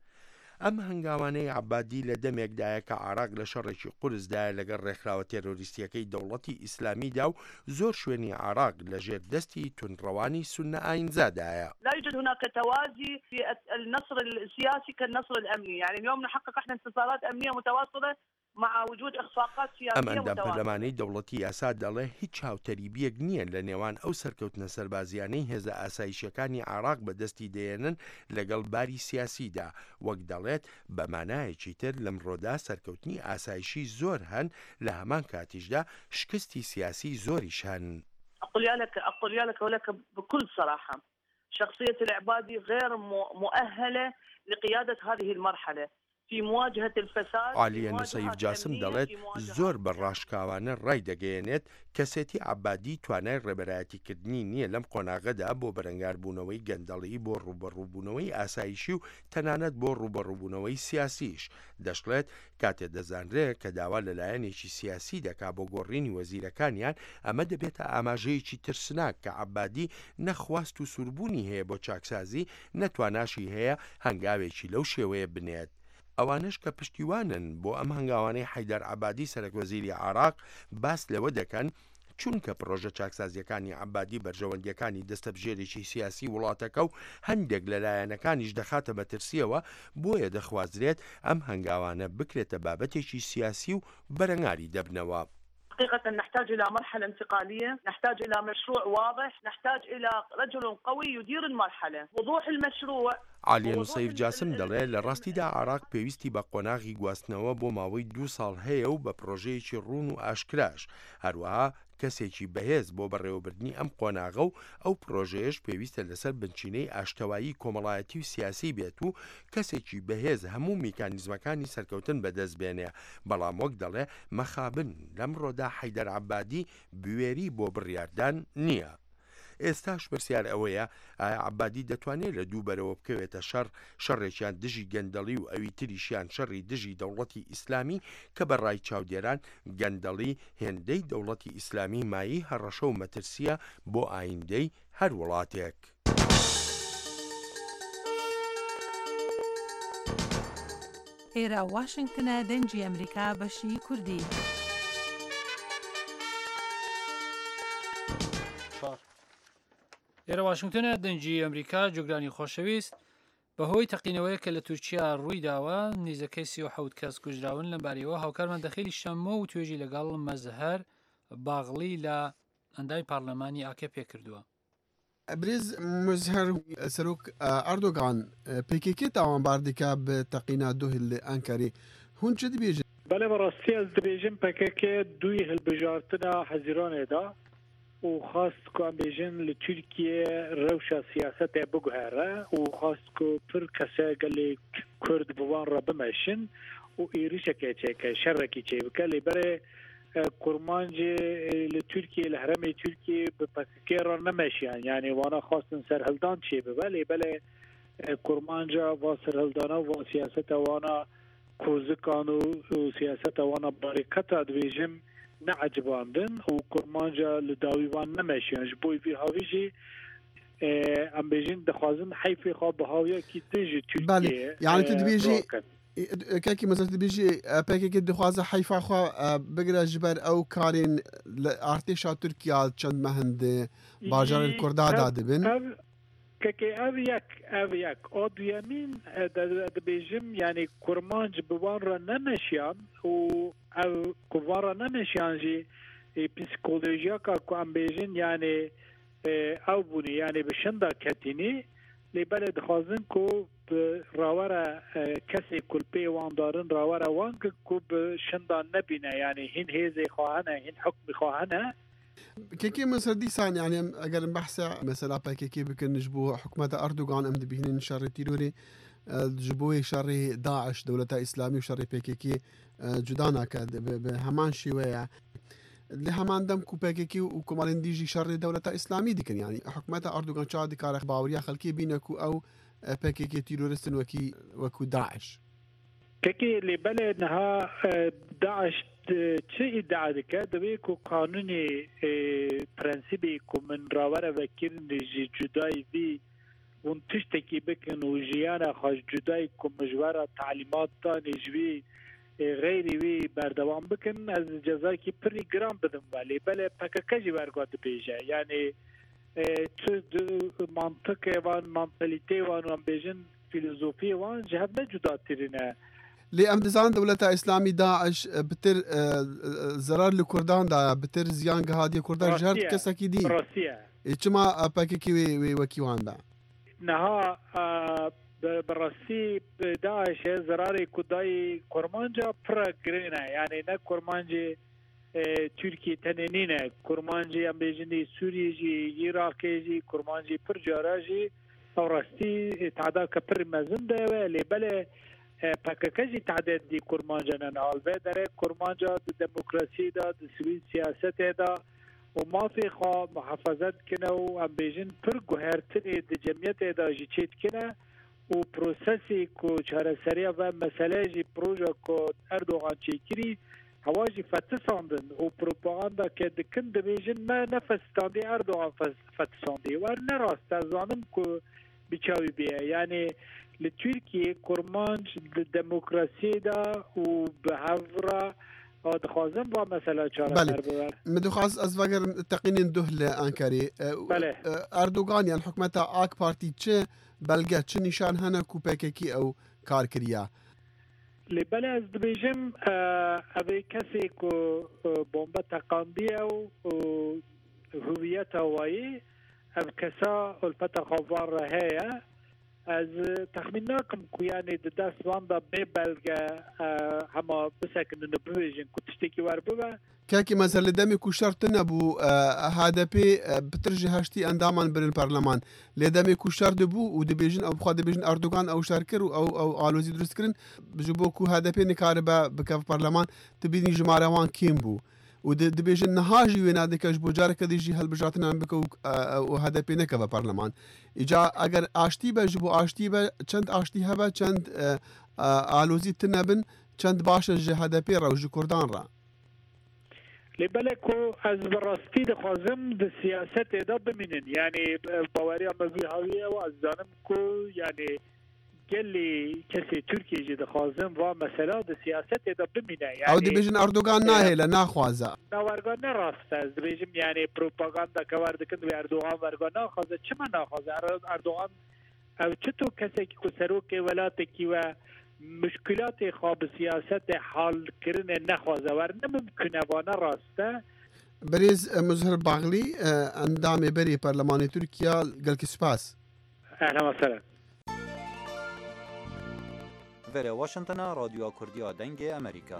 ئەم هەنگاوانەی عەبادی لە دەمێکدایە کە عێراق لە شەڕێکی قورسدایە لەگەڵ ڕێکخراوە تێرۆریستیەکەی دەوڵەتی ئیسلامیدا و زۆر شوێنی عێراق لە ژێر دەستی تونڕەوانی سونە ئاینزادایە. لا يوجد هناك توازي في النصر السياسي كالنصر الأمني يعني اليوم نحقق احنا انتصارات أمنية متواصلة مع وجود إخفاقات ئەم سياسية ئەندام متواصلة. پەرلەمانەی دەوڵەتی یاسا دەڵێ هیچ هاوتەریبیەک نییە لە نێوان ئەو سەرکەوتنە سەربازیانەی هێزە ئاسایشەکانی عێراق بەدەستی دێنن لەگەڵ باری سیاسیدا، وەک دەڵێت بەمانایەکی تر لەمڕۆدا سەرکەوتنی ئاسایشی زۆر هەن لە هەمان کاتیشدا شکستی سیاسی زۆریش هەن. أقول لك أقول لك ولك بكل صراحة شخصية العبادي غير مؤهلة لقيادة هذه المرحلة في مواجهة الفساد. عالیە نوسەیف جاسم دەڵێت زۆر بە ڕاشکاوانە ڕای دەگەیەنێت کەسێتی عەبادی توانای ڕێبەرایەتیکردنی نییە لەم قۆناغەدا بۆ بەرەنگاربوونەوەی گەندەڵی، بۆ ڕوبەڕووبوونەوەی ئاسایشی و تەنانەت بۆ ڕوبەڕووبوونەوەی سیاسیش. دەشڵێت کاتێ دەزانرێت کە داوا لەلایەنێکی سیاسی دەکا بۆ گۆڕینی وەزیرەکانیان، ئەمە دەبێتە ئاماژەیەکی ترسناک کە عەبادی نەخواست و سووربوونی هەیە بۆ چاکسازی، نەتواناشی هەیە هەنگاوێکی لەو شێوەیە بنێت. ئەوانش کە پشتیوانن بۆ ئەم هەنگاوانەی حەیدەر عەبادی سەرۆکوەزیری عێراق باس لەوە دەکەن چونکە پرۆژە چاکسازیەکانی عەبادی بەرژەوەندیەکانی دەستەبژێرێکی سیاسی وڵاتەکە و هەندێک لەلایەنەکانیش دەخاتە مەترسیەوە، بۆیە دەخوازرێت ئەم هەنگاوانە بکرێتە بابەتێکی سیاسی و بەرەنگاری دەبنەوە. حقيقة نحتاج إلى مرحلة انتقالية، نحتاج إلى مشروع واضح، نحتاج إلى رجل قوي يدير المرحلة، وضوح المشروع. عالیە نوسەیف جاسم دەڵێ لە ڕاستیدا عێراق پێویستی بە قۆناغی گواستنەوە بۆ ماوەی دوو ساڵ هەیە و بە پرۆژەیەکی ڕوون و ئاشکراش، هەروەها کەسێکی بەهێز بۆ بەڕێوەبردننی ئەم قۆناغە و ئەو پرۆژەیەش پێویستە لەسەر بنچینەی ئاشتەوایی کۆمەڵایەتی و سیاسی بێت و کەسێکی بەهێز هەموو میکانیزمەکانی سەرکەوتن بەدەست بێنێ. بەڵام وەک دەڵێ مەخابن لەمڕۆدا حەیدەر عەبادی بوێری بۆ بڕیاردان نییە. ئێستاش پرسیار ئەوەیە ئایا عەبادی دەتوانێت لە دوو بەرەوە بکەوێتە شەڕ، شەڕێکیان دژی گەندەڵی و ئەوی تریشیان شەڕی دژی دەوڵەتی ئیسلامی کە بەڕای چاودێران گەندەڵی هێندەی دەوڵەتی ئیسلامی مایی هەڕەشە و مەترسیە بۆ ئایندەی هەر وڵاتێک. ئێرە واشنگتنە دەنگی ئەمریکا بەشی کوردی. ئێرە واشنگتنە دەنگی ئەمریکا جۆگرانی خۆشەویست بەهۆی تەقینەوەیە کە لە تورکیا ڕووی داوە نزیکەی سی و حەوت کەس کوژراون لە بارەوە هاوکارمان دەخێلی شەممە و توێژی لەگەڵ مەزهەر باغڵی لە ئەندای پارلەمانی ئاکە پێکردووە. برێز مزهر سەرۆک ئەردۆگان پێکێکی تاوانبار دیکە بە تەقینا دوو لە ئەنکاری هون چ دەبێژن؟ بەڵێ بەڕاستی ئەس دەبێژم پەکەکە دوی هەلبژارتنە حەزیرانێدا و خواست کو ام بیژن ل ترکیه روشا سیاست بگوهره و خواست کو پر کسا گلی کرد بوان را بمشن و ایریش که چه که شرکی چه بکلی برای کرمانج ل ترکیه الحرم ترکیه به پاکستان را نمشیان یعنی وانا خواستن سرهلدان چه بله بله کرمانجا و سرهلدانا و سیاست وانا کوزکان و سیاست وانا باریکتا دویجم نعجباندن و کرمانجا لداویوان نمشیان جبوی وی هاویجی ام بیجین دخوازن حیفی خواب بهاویا کی تجی ترکیه. بله یعنی تو دبیجی كاكي مثلا تبيجي باكي كي دخوازه حيفا خو بقرا جبر او كارين ارتشا تركيا چند مهند باجار الكردا دادبن كاكي او يك او يك او يمين دبيجم يعني كرمانج بوان را نمشيان و او كوان را نمشيان جي بسيكولوجيا كا ام بيجن يعني او بوني يعني بشندا كتيني لبلد خازن کو راوره کسی کل پیوان دارن راوره وان کو بشندان نبینه یعنی هین هیزی خواهنه هین حکم خواهنه كيكي مصر دي سان يعني اگر بحث مثلا كيكي بكن نجبو حكومة أردوغان ام دبيهن شر تيروري جبوه شر داعش دولة إسلامي وشر بيكيكي جدانا كد بهمان شوية لهمان دم کو پاکێکی و کۆمەڵێن دیژی شەڕی دەوڵەتە ئیسلامی دیکەن ینی حکومەتە ئەردوگان چادی کارێک باوریە خەڵکی بینە و ئەو پاکێکی تیرۆریستن وەکی وەکو داعش کەکی لێبەلێ نەها داعش چه ئیدعا دکە دەبێت و قانونی پرەنسیبی کو من ڕاوەرە vekirن ji cudayî vî hûn tiştekî bikin û jiyana xwe ji cudayî ku mijwara talîmatan ji wî غيري وي بردوام بكن از جزاي كي بري جرام بدم بالي بلا باكاجي ورغوت بيجا يعني منطق وان منطاليتي وان بيجن فيلوزوفي وان جهه جدا ترينا لێ ئەم دەزان دەوڵەتە ئیسلامی داعش بتر زەرار لە کوردان دا بتر زیان گەهادیە کوردان ژەر کەسێکی دی چما پاکێکی وێ وەکیوان بە نەها بەڕاستی داعشێ زەراری کودایی کورمانجا پڕە گرێنە یعنی نە کورمانجی تورکی تەنێنینە کورمانجی ئەم بێژنی سووریژی عێراقێژی کورمانجی پر جاراژی ئەو ڕاستی تعدا کە پڕ مەزن دەوێ لێ بەلێ پەکەکەژی تعدێدی کورمانجەنە ناڵبێ دەرێ کورمانجا دموکراسیدا دسوی سیاسەتێدا و مافی خوا محافظت کنه و ئەم بێژن پر گوهرتنی د جەمیەتێدا ژی چێت کنە و پرۆسەسی کو چارەسەریە بە مەسەلەیەژی پرۆژە کۆ ئەردۆغان چێکری هەواژی فەتساندن و پروپاغاندا کە دکن دەبێژن مە نەفەستاندی ئەردۆغان فەتساندی وەر نەڕاستە زانم کو بچاوی بێ یعنی لە تورکیە کورمانج دموکراسیدا و بە هەڤرا دخوازم با مثلا چاره سر ببر مدخواز از وگر تقینین دوه لانکاری اردوغان یان حکومت آک پارتی چه بلگه چه نشان هنه کو پککی او کار کریا لی بله از دبیجم اوی کسی که بومبه تقاندیه و هویت هوایی او کسا الپت خوار رهیه از تخمین ناکم که یعنی دست واندا ببلگه هما بسکن نبویجن که تشتکی وار ببه كاكي مثلا دمي كو شرط نبو هذا بي بترجي هاشتي اندامان بين البرلمان لدمي كو شرط بو ودبيجن او بخا دبيجن اردوغان او شاركر او او الوزي درسكرن بجبو كو هذا بي نكاربا بكاف برلمان تبيني جماروان كيم بو ودبيجن نهاجي وينا دكاش بوجارك ديجي هالبجاتنا بكو وهذا بي نكاف برلمان اجا اگر اشتي بجبو اشتي با چند اشتي هبا چند الوزي تنبن چند باش هذا بي روج كردان را لبلكو از براستی دخوازم د سیاست ادا بمینن یعنی باوری اموی هاویه و از دانم کو یعنی گلی کسی ترکیه جی دخوازم و مثلا د سیاست ادا بمینه یعنی او دبیجن اردوغان ناهیله ناخوازه ناورگان نراست از دبیجم یعنی پروپاگاندا کواردکن و اردوغان ورگان ناخوازه چما ناخوازه اردوغان او چطور کسی که سروک ولاته کی و مشکلات خواب سیاست حال کردن نخوازه ور نممکنه و نراسته بريز مظهر باغلي اندام بري برلمان تركيا قال سپاس اهلا وسهلا وره واشنطن رادیو کردیا دنگ امریکا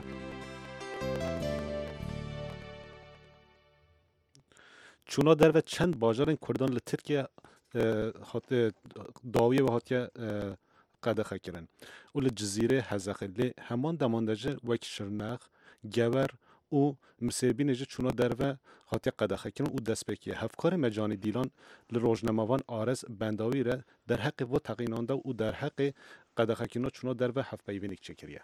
چونا در و چند باجارن کردان ل ترکیه هات داویه و هاتیه قدخه کرن و لجزیره هزاخلی همان دماندجه وک شرناخ گور و مسیبینجه چونا در و هاتی قدخه کرن و دست بکیه هفکار مجانی دیلان لروجنموان آرز بنداوی را در حق و تقینانده و در حق قدخه کرن چونا در و هف بیوینک چکریه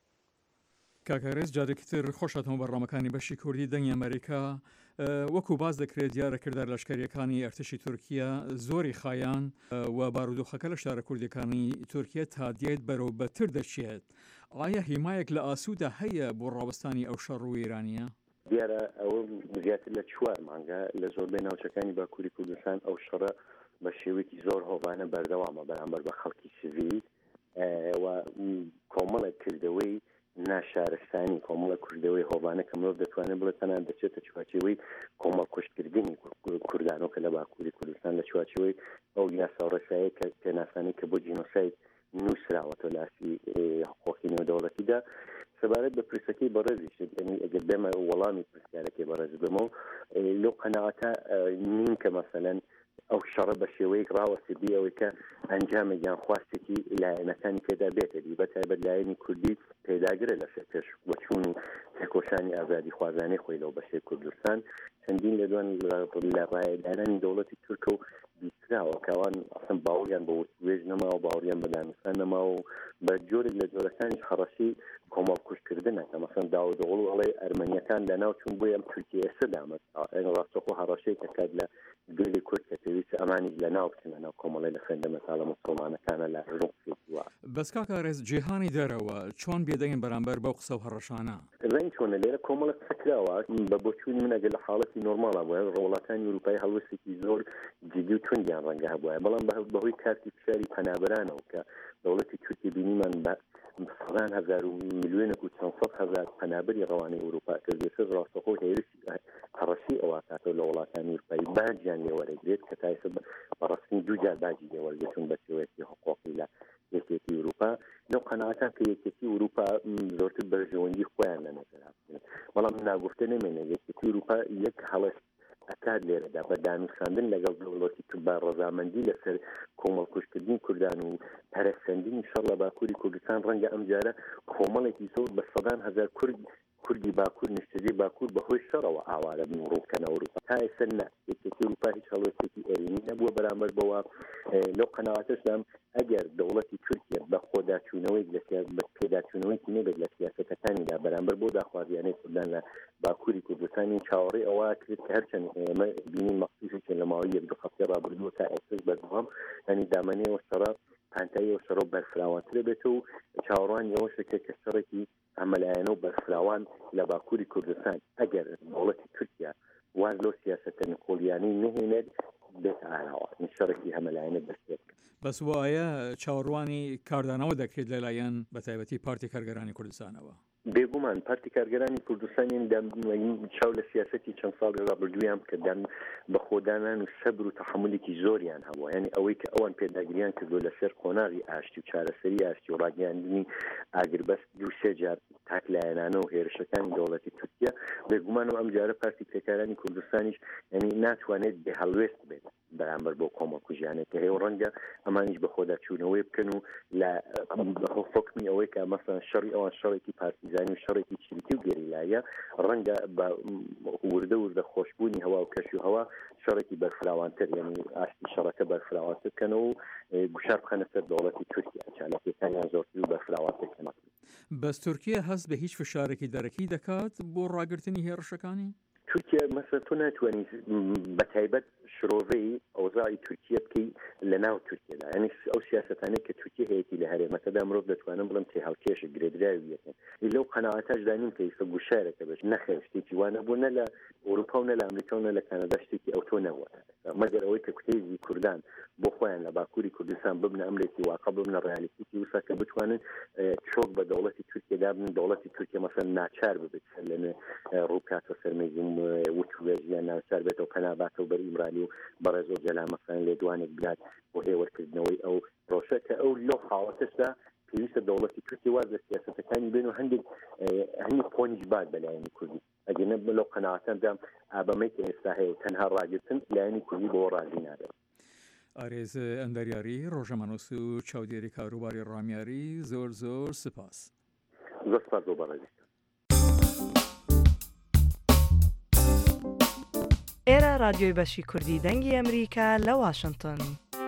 کاکارێز جارێکتر خۆشاتەوە بەڕامەکانی بەشی کوردی دەنگی ئەمریکا وەکو باز دەکرێت دیارەکردار لەشکریەکانی ئەرتشی تورکیا زۆری خایان و بارودۆخەکە لە شارە کوردەکانی تورکیا تادیێت بەرەو بەتر دەچێت ئایا هیمایەک لە ئاسوودە هەیە بۆ ڕاوەستانی ئەو شەڕ و ئێرانیە؟ دیارە ئەوە زیاتر لە چوار مانگە لە زۆربەی ناوچەکانی باکووری کوردستان ئەو شەڕە بە شێوەیەکی زۆر هۆبانە بەردەوامە بەرامبەر بە خەڵکی سیڤیل و کۆمەڵێک کردەوەی ناشارستانی کۆمەڵە کوردەوەی هۆبانە کە مرۆڤ دەتوانێت بڵێت تەنان دەچێتە چوارچێوەی کۆمەڵ کوشتکردنی کوردانەوە کە لە باکووری کوردستان لە چوارچێوەی ئەو یاسا ڕێساییە کە پێناسانی کە بۆ جینۆساید نووسراوەتەوە لاسی حقوقی نێودەوڵەتیدا سەبارەت بە پرسەکەی بەڕێزیش ئەگەر بێمە وەڵامی پرسیارەکەی بەڕێز بمەوە لەو قەناعەتە نیم کە مەسەلەن ئەو شەڕە بە شێوەیەک ڕاوەسیدی ئەوەی کە ئەنجامێکیان خواستێکی لایەنەکانی پێدا بێتەدی بە تایبەت لایەنی کوردی پێداگرە لە پێش وەچوون و تێکۆشانی ئازادی خوازانەی خۆی لەو بەشەی کوردستان چەندین لە دوان لە ڕایدانانی دەوڵەتی تورکە و بیستراوە کەوان ئەسم باوەریان بە وێژ نەماوە باوەریان بە دانوستان نەماوە و بە جۆرێک لە جۆرەکانی خەڕەشی کۆمەڵ کوشتکردنە کە مەسەن داوەدەوڵ و ئەڵێ ئەرمەنیەکان لەناو چوون بۆ ئەم تورکیە ئێستا دامەت ڕاستەخۆ هەڕەشەی کە کات لە گەلی کورد کە پێویست ئەمانی لەناو بچنە ناو کۆمەڵی لە خوێندە مەساڵە مسڵمانەکانە لە ڕووە بەس کاکارێز جیهانی دەرەوە چۆن بێدەنگن بەرامبەر بەو قسە و هەڕەشانە ڕێنگ چۆنە لێرە کۆمەڵک فکراوە بە بۆچوونی من ئەگەر لە حاڵەتی نۆرماڵە بووە وڵاتانی ئەوروپای هەڵوەستێکی زۆر جدی و توندیان ڕەنگە هەبووە بەڵام بەهۆی کارتی فشاری پەنابەرانەوە کە دەوڵەتی تورکی بینیمان بە سەدان هەزار و میلیۆنێک و چەند سەد هەزار پەنابەری ڕەوانەی ئەوروپا کردێتە ڕاستەخۆ هێرشی هەڕەشی ئەوە کاتەوە لە وڵاتانی ئەوروپایی باجیان لێ وەرەگرێت کە تایسە بەڕستنی دوو جار باجی لێ وەرگرتون بە شێوەیەکی حقوقی لە یەکێتی ئەوروپا لەو قەناعەتان کە یەکێتی ئەوروپا زۆرتر بەرژەوەندی خۆیان لە نەزەر هاتن بەڵام ناگفتە نەمێنێ یەکێتی ئەوروپا یەک هەڵەش ئەکات لێرەدا بە دانووساندن لەگەڵ دەوڵەتی با ڕەزامەندی لەسەر کۆمەڵکوشکردنی کوردان و پەرەسەندنی شەڕ لە باکووری کوردستان ڕەنگە ئەم جارە کۆمەڵێکی زۆر بە سەدان هەزار کورد کوردی باکوور نیشتەجێ باکوور بەهۆی شەڕەوە ئاوارە بن ڕووکەنە ئەوروپا تا ئێستا نا یەکێتی ئەوروپا هیچ هەڵوێستێکی ئێرینی نەبووە بەرامبەر بەوە لەو قەناعەتەشدام ئەگەر دەوڵەتی تورکیا بە خۆداچوونەوەی لە بە پێداچوونەوەیکی نەبێت لە سیاسەتەکانیدا بەرامبەر بۆ داخوازیانەی کوردان لە باکووری کوردستانی چاوەڕێی ئەوە کرد کە هەرچەند ئێمە بینین مەخصوصی لە ماوەی یەک دوو هەفتەی ڕابردووە تا ئێستش بەردەوام ینی دامەنەیەوە شەڕە پانتاییەوە شەڕە بەرفراوانترە بێتەوە و چاوەڕوان ئەوەشەکە کە شەڕێکی ئەمەلایەنە و بەرفراوان لە باکووری کوردستان ئەگەر دەوڵەتی تورکیا واز لەو سیاسەتە نکۆلیانەی نهێنێت بێت ئاراوە شەڕێکی هەمەلایەنە بەستێت بەس وایە چاوەڕوانی کاردانەوە دەکرێت لەلایەن بە تایبەتی پارتی کارگەرانی کوردستانەوە بێگومان پارتی کارگەرانی کوردستانیان چاو لە سیاسەتی چەند ساڵی ڕابردوویان کردن بە خۆدانان و سەبر و تەحملێکی زۆریان هەبووە یعنی ئەوەی کە ئەوان پێداگریان کردو لەسەر قۆناغی ئاشتی و چارەسەری ئاشتی و ڕاگەیاندنی ئاگربەست دوو سێ جار تاکلایەنانە و هێرشەکانی دەوڵەتی تورکیا بێگومانەوە ئەم جارە پارتی پێکارانی کوردستانیش ینی ناتوانێت بێهەڵوێست بێت بەرامبەر بۆ کۆمەڵکوژیانێک کە هەیە ڕەنگە ئەمانیش بە خۆداچوونەوەی بکەن و لە فۆکمی ئەوەی کە مەسەڵەن شەڕی ئەوان شەڕێکی پارتیزانی و شەڕێکی چریتی و گەریلایە ڕەنگە بە وردە وردە خۆشببوونی هەوا و کەش و هەوا شەڕێکی بەرفراوانتر یعنی ئاشتی شەڕەکە بەرفراوانتر بکەنەوە و گوشار بخەنە سەر دەوڵەتی تورکیا چالەکیەکانیان زۆرتر و بەرفراوانتر بکەنە. بەس تورکیا هەست بە هیچ فشارێکی دەرەکی دەکات بۆ ڕاگررتنی هێرشەکانی؟ تورکیا مەسەڵەن تۆ ناتوانانی بە تایبەت شرۆڤەی ئەوزاعی تورکیا بکەی لە ناو تورکیادا ینی ئەو سیاسەتانەی کە تورکیا هەیەی لە هەرێمەکەدا مرۆڤ دەتوانم بڵم تێ هەڵکێشە گرێدراوی یەکەن لەو قەناعەتەش دانیم کە ئێستا گوشارێکە بەش نەخێر شتێکی وانە بوو نە لە ئەوروپا و نە لە ئەمریکا و نە لە کەنەدا شتێکی ئەو تۆ نەبووە مەگەر ئەوەی کە کوتێزی کوردان بۆ خۆیان لە باکووری کوردستان ببنە ئەمریکی واقع ببنە ڕیالیتیی وسا کە بتوانن چۆک بە دەوڵەتی تورکیادا بن دەوڵەتی تورکیا مەسەڵەن ناچار ببێت لەنێ ڕووکاتە سەرمەیزی وتوێژیان ناچار بێتەوە پەناباتەوە بەر ئیمرانی و بەڕێز و جەلا مەسەڵەن لێدوانێک بلات بۆ هێوەرکردنەوەی ئەو ڕۆژە کە ئەو لەو حاڵەتەشدا پێویستە دەوڵەتی تورکیا واز لە سیاسەتەکانی بێن و هەندێک هەندێک پۆنیش باد بەلایەنی کوردی ئەگەر نەبێت لەو قەناعەتەندام ئابەمەی کە ئێستا هەیە تەنها ڕاگرتن لایەنی کوردی بۆ ڕازی نابێت. ئارێز ئەندەریاری ڕۆژەمەنووس و چاودێری کاروباری ڕامیاری زۆر زۆر سپاس. زۆر سپاس بۆ بەڕێزی. ئێرە رادیۆی بەشی کوردی دەنگی ئەمریکا لە واشنگتن.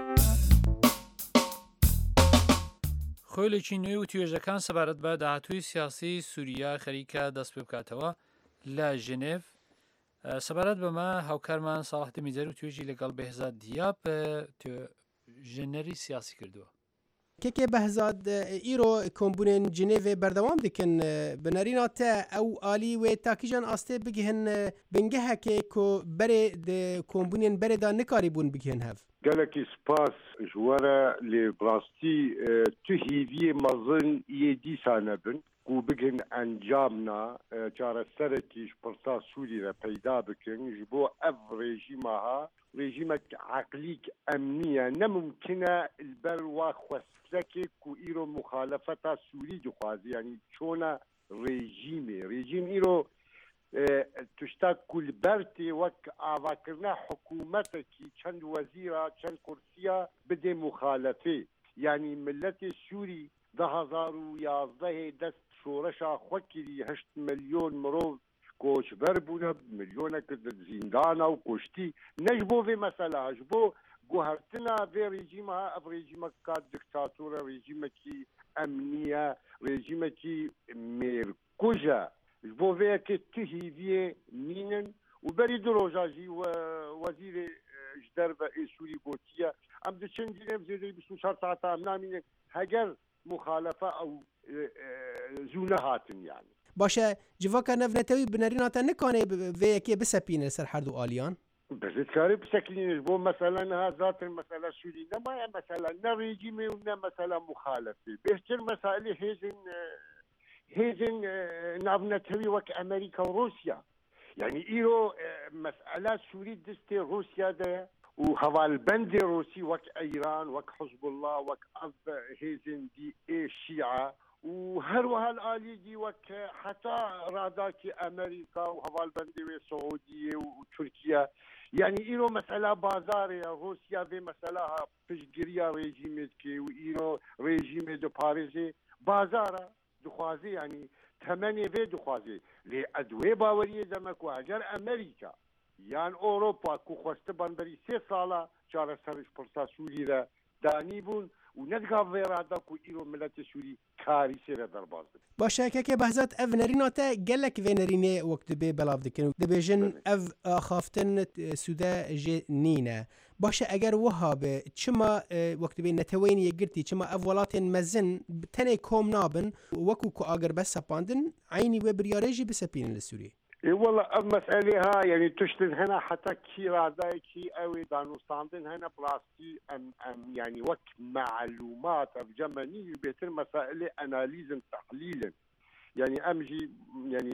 خۆلێکی نوێ و توێژەکان سەبارەت بە داهاتووی سیاسی سووریا خەریکە دەست پێ بکاتەوە لە ژنێڤ. سەبارەت بەمە هاوکارمان ساڵح دەمیجەر و توێژی لەگەڵ بەهزاد دیاب ژنەری سیاسی کردووە. کێکێ بەهزاد ئیرۆ کۆمبونێن جنێڤێ بەردەوام دکن بنەریناتە ئەو ئالی وێ تاکیژان ئاستێ بگهن بنگەهەکێ کۆ بەرێ کۆمبونێن بەرێدا نکاری بوون بگهن هەف. gelekî spas ji we re lê rastî tu hîviyê mezin yê dîsane bin ku bigin encamna çareserekî ji pirsa Sûrî re peyda bikin ji bo ev rejîma ha rejîmek eqlîk emniye nemumkine li ber wa xwestekê ku îro muxalefeta Sûrî dixwazî yanî çona rejîmê rejîm îro tuşta ku li ber tê wek avakirina hikûmetekî çend wezîra çend kursiya bide muxalefê yanî milletê Sûrî di hezar û yazdehê dest şoreşa xwe kirî heşt milyon mirov koçber bûne milyonek di zîndana û kuştî ne ji bo vê mesela ji bo guhertina vê rejîma ev rejîmeka diktatûr e rejîmekî emniye rejîmekî mêrkuj e ji bo vê yekê tu hîviyê mînin û berî du roja jî wezîrê ji derve ê Sûrî gotiye em diçin Cinêv zêdeyî bîst û çar saeta em namînin heger muxalefe ew zû nehatin yani. باشه جوکا نفنتوی بنریناتا نکانه وی یکی بسپینه سر هر دو آلیان؟ بزیدکاری بشکلینش بۆ مەسەلەن هازاتر مەسەلە سووری نەمایە مەسەلە نە ڕێژیمێ و نە مەسەلە مخالفی بێشتر مەسائلی هێزن هێزن ناونەتەوی وەک ئەمریکا و رووسیا یعنی ئیرۆ مەسئلە سووری دەستێ رووسیا دەیە و هەواڵبەندی رووسی وەک ئەیران وەک حزب الله وەک ئەف هێزن دی ئێ شیعە و هەروەها ئالیدی وەک حتا ڕاداکی ئەمریکا و هەواڵبەندی وێ سعودیە و تورکیا یعنی ئیرۆ مەسەلا بازارەیە رووسیا بێ مەسەلا پشتگیریە ڕێژیمێتکێ و ئیرۆ ڕێژیمێ دپارێزێ بازارە دخوازی ینی تەمەنێ بێ دخوازی لێ ئەدوێ باوەریە دەمەک و ئەگەر ئەمریکا یان ئۆروپا کو خۆستە بەندەری سێ ساڵە چارەسەرش پرسا سووریرە دانی بوون و نەدگا وێرادا و ئیرۆ ملەتی سووری کاری سێرە دەرباز بن باشەکەکە بەهزات ئەڤ نەریناتە گەلک وێنەرینێ وەک دەبێ بەڵاو دەکەن و دەبێژن ئەڤ ئاخافتن سوودە ژێ نینە باشە ئەگەر وها بێ چما وەک دەبێ نەتەوەین یەکگرتی چما ئەڤ وڵاتێن مەزن تەنێ کۆم نابن وەکو کو ئاگەر بە سەپاندن عینی وێ بریارێژی بسەپینن لە سووری والله ئەم مەسئلەها یعنی توشتن هەنا حتا کی ڕادایەکی ئەوێ دانوستاندن هەنا بڕاستی ئەم ئەم ینی وەک معلومات ئەفجەمەنی بێتر مەسائلێ ئەنالیزن تەحلیلن یعنی ئەمژی ینی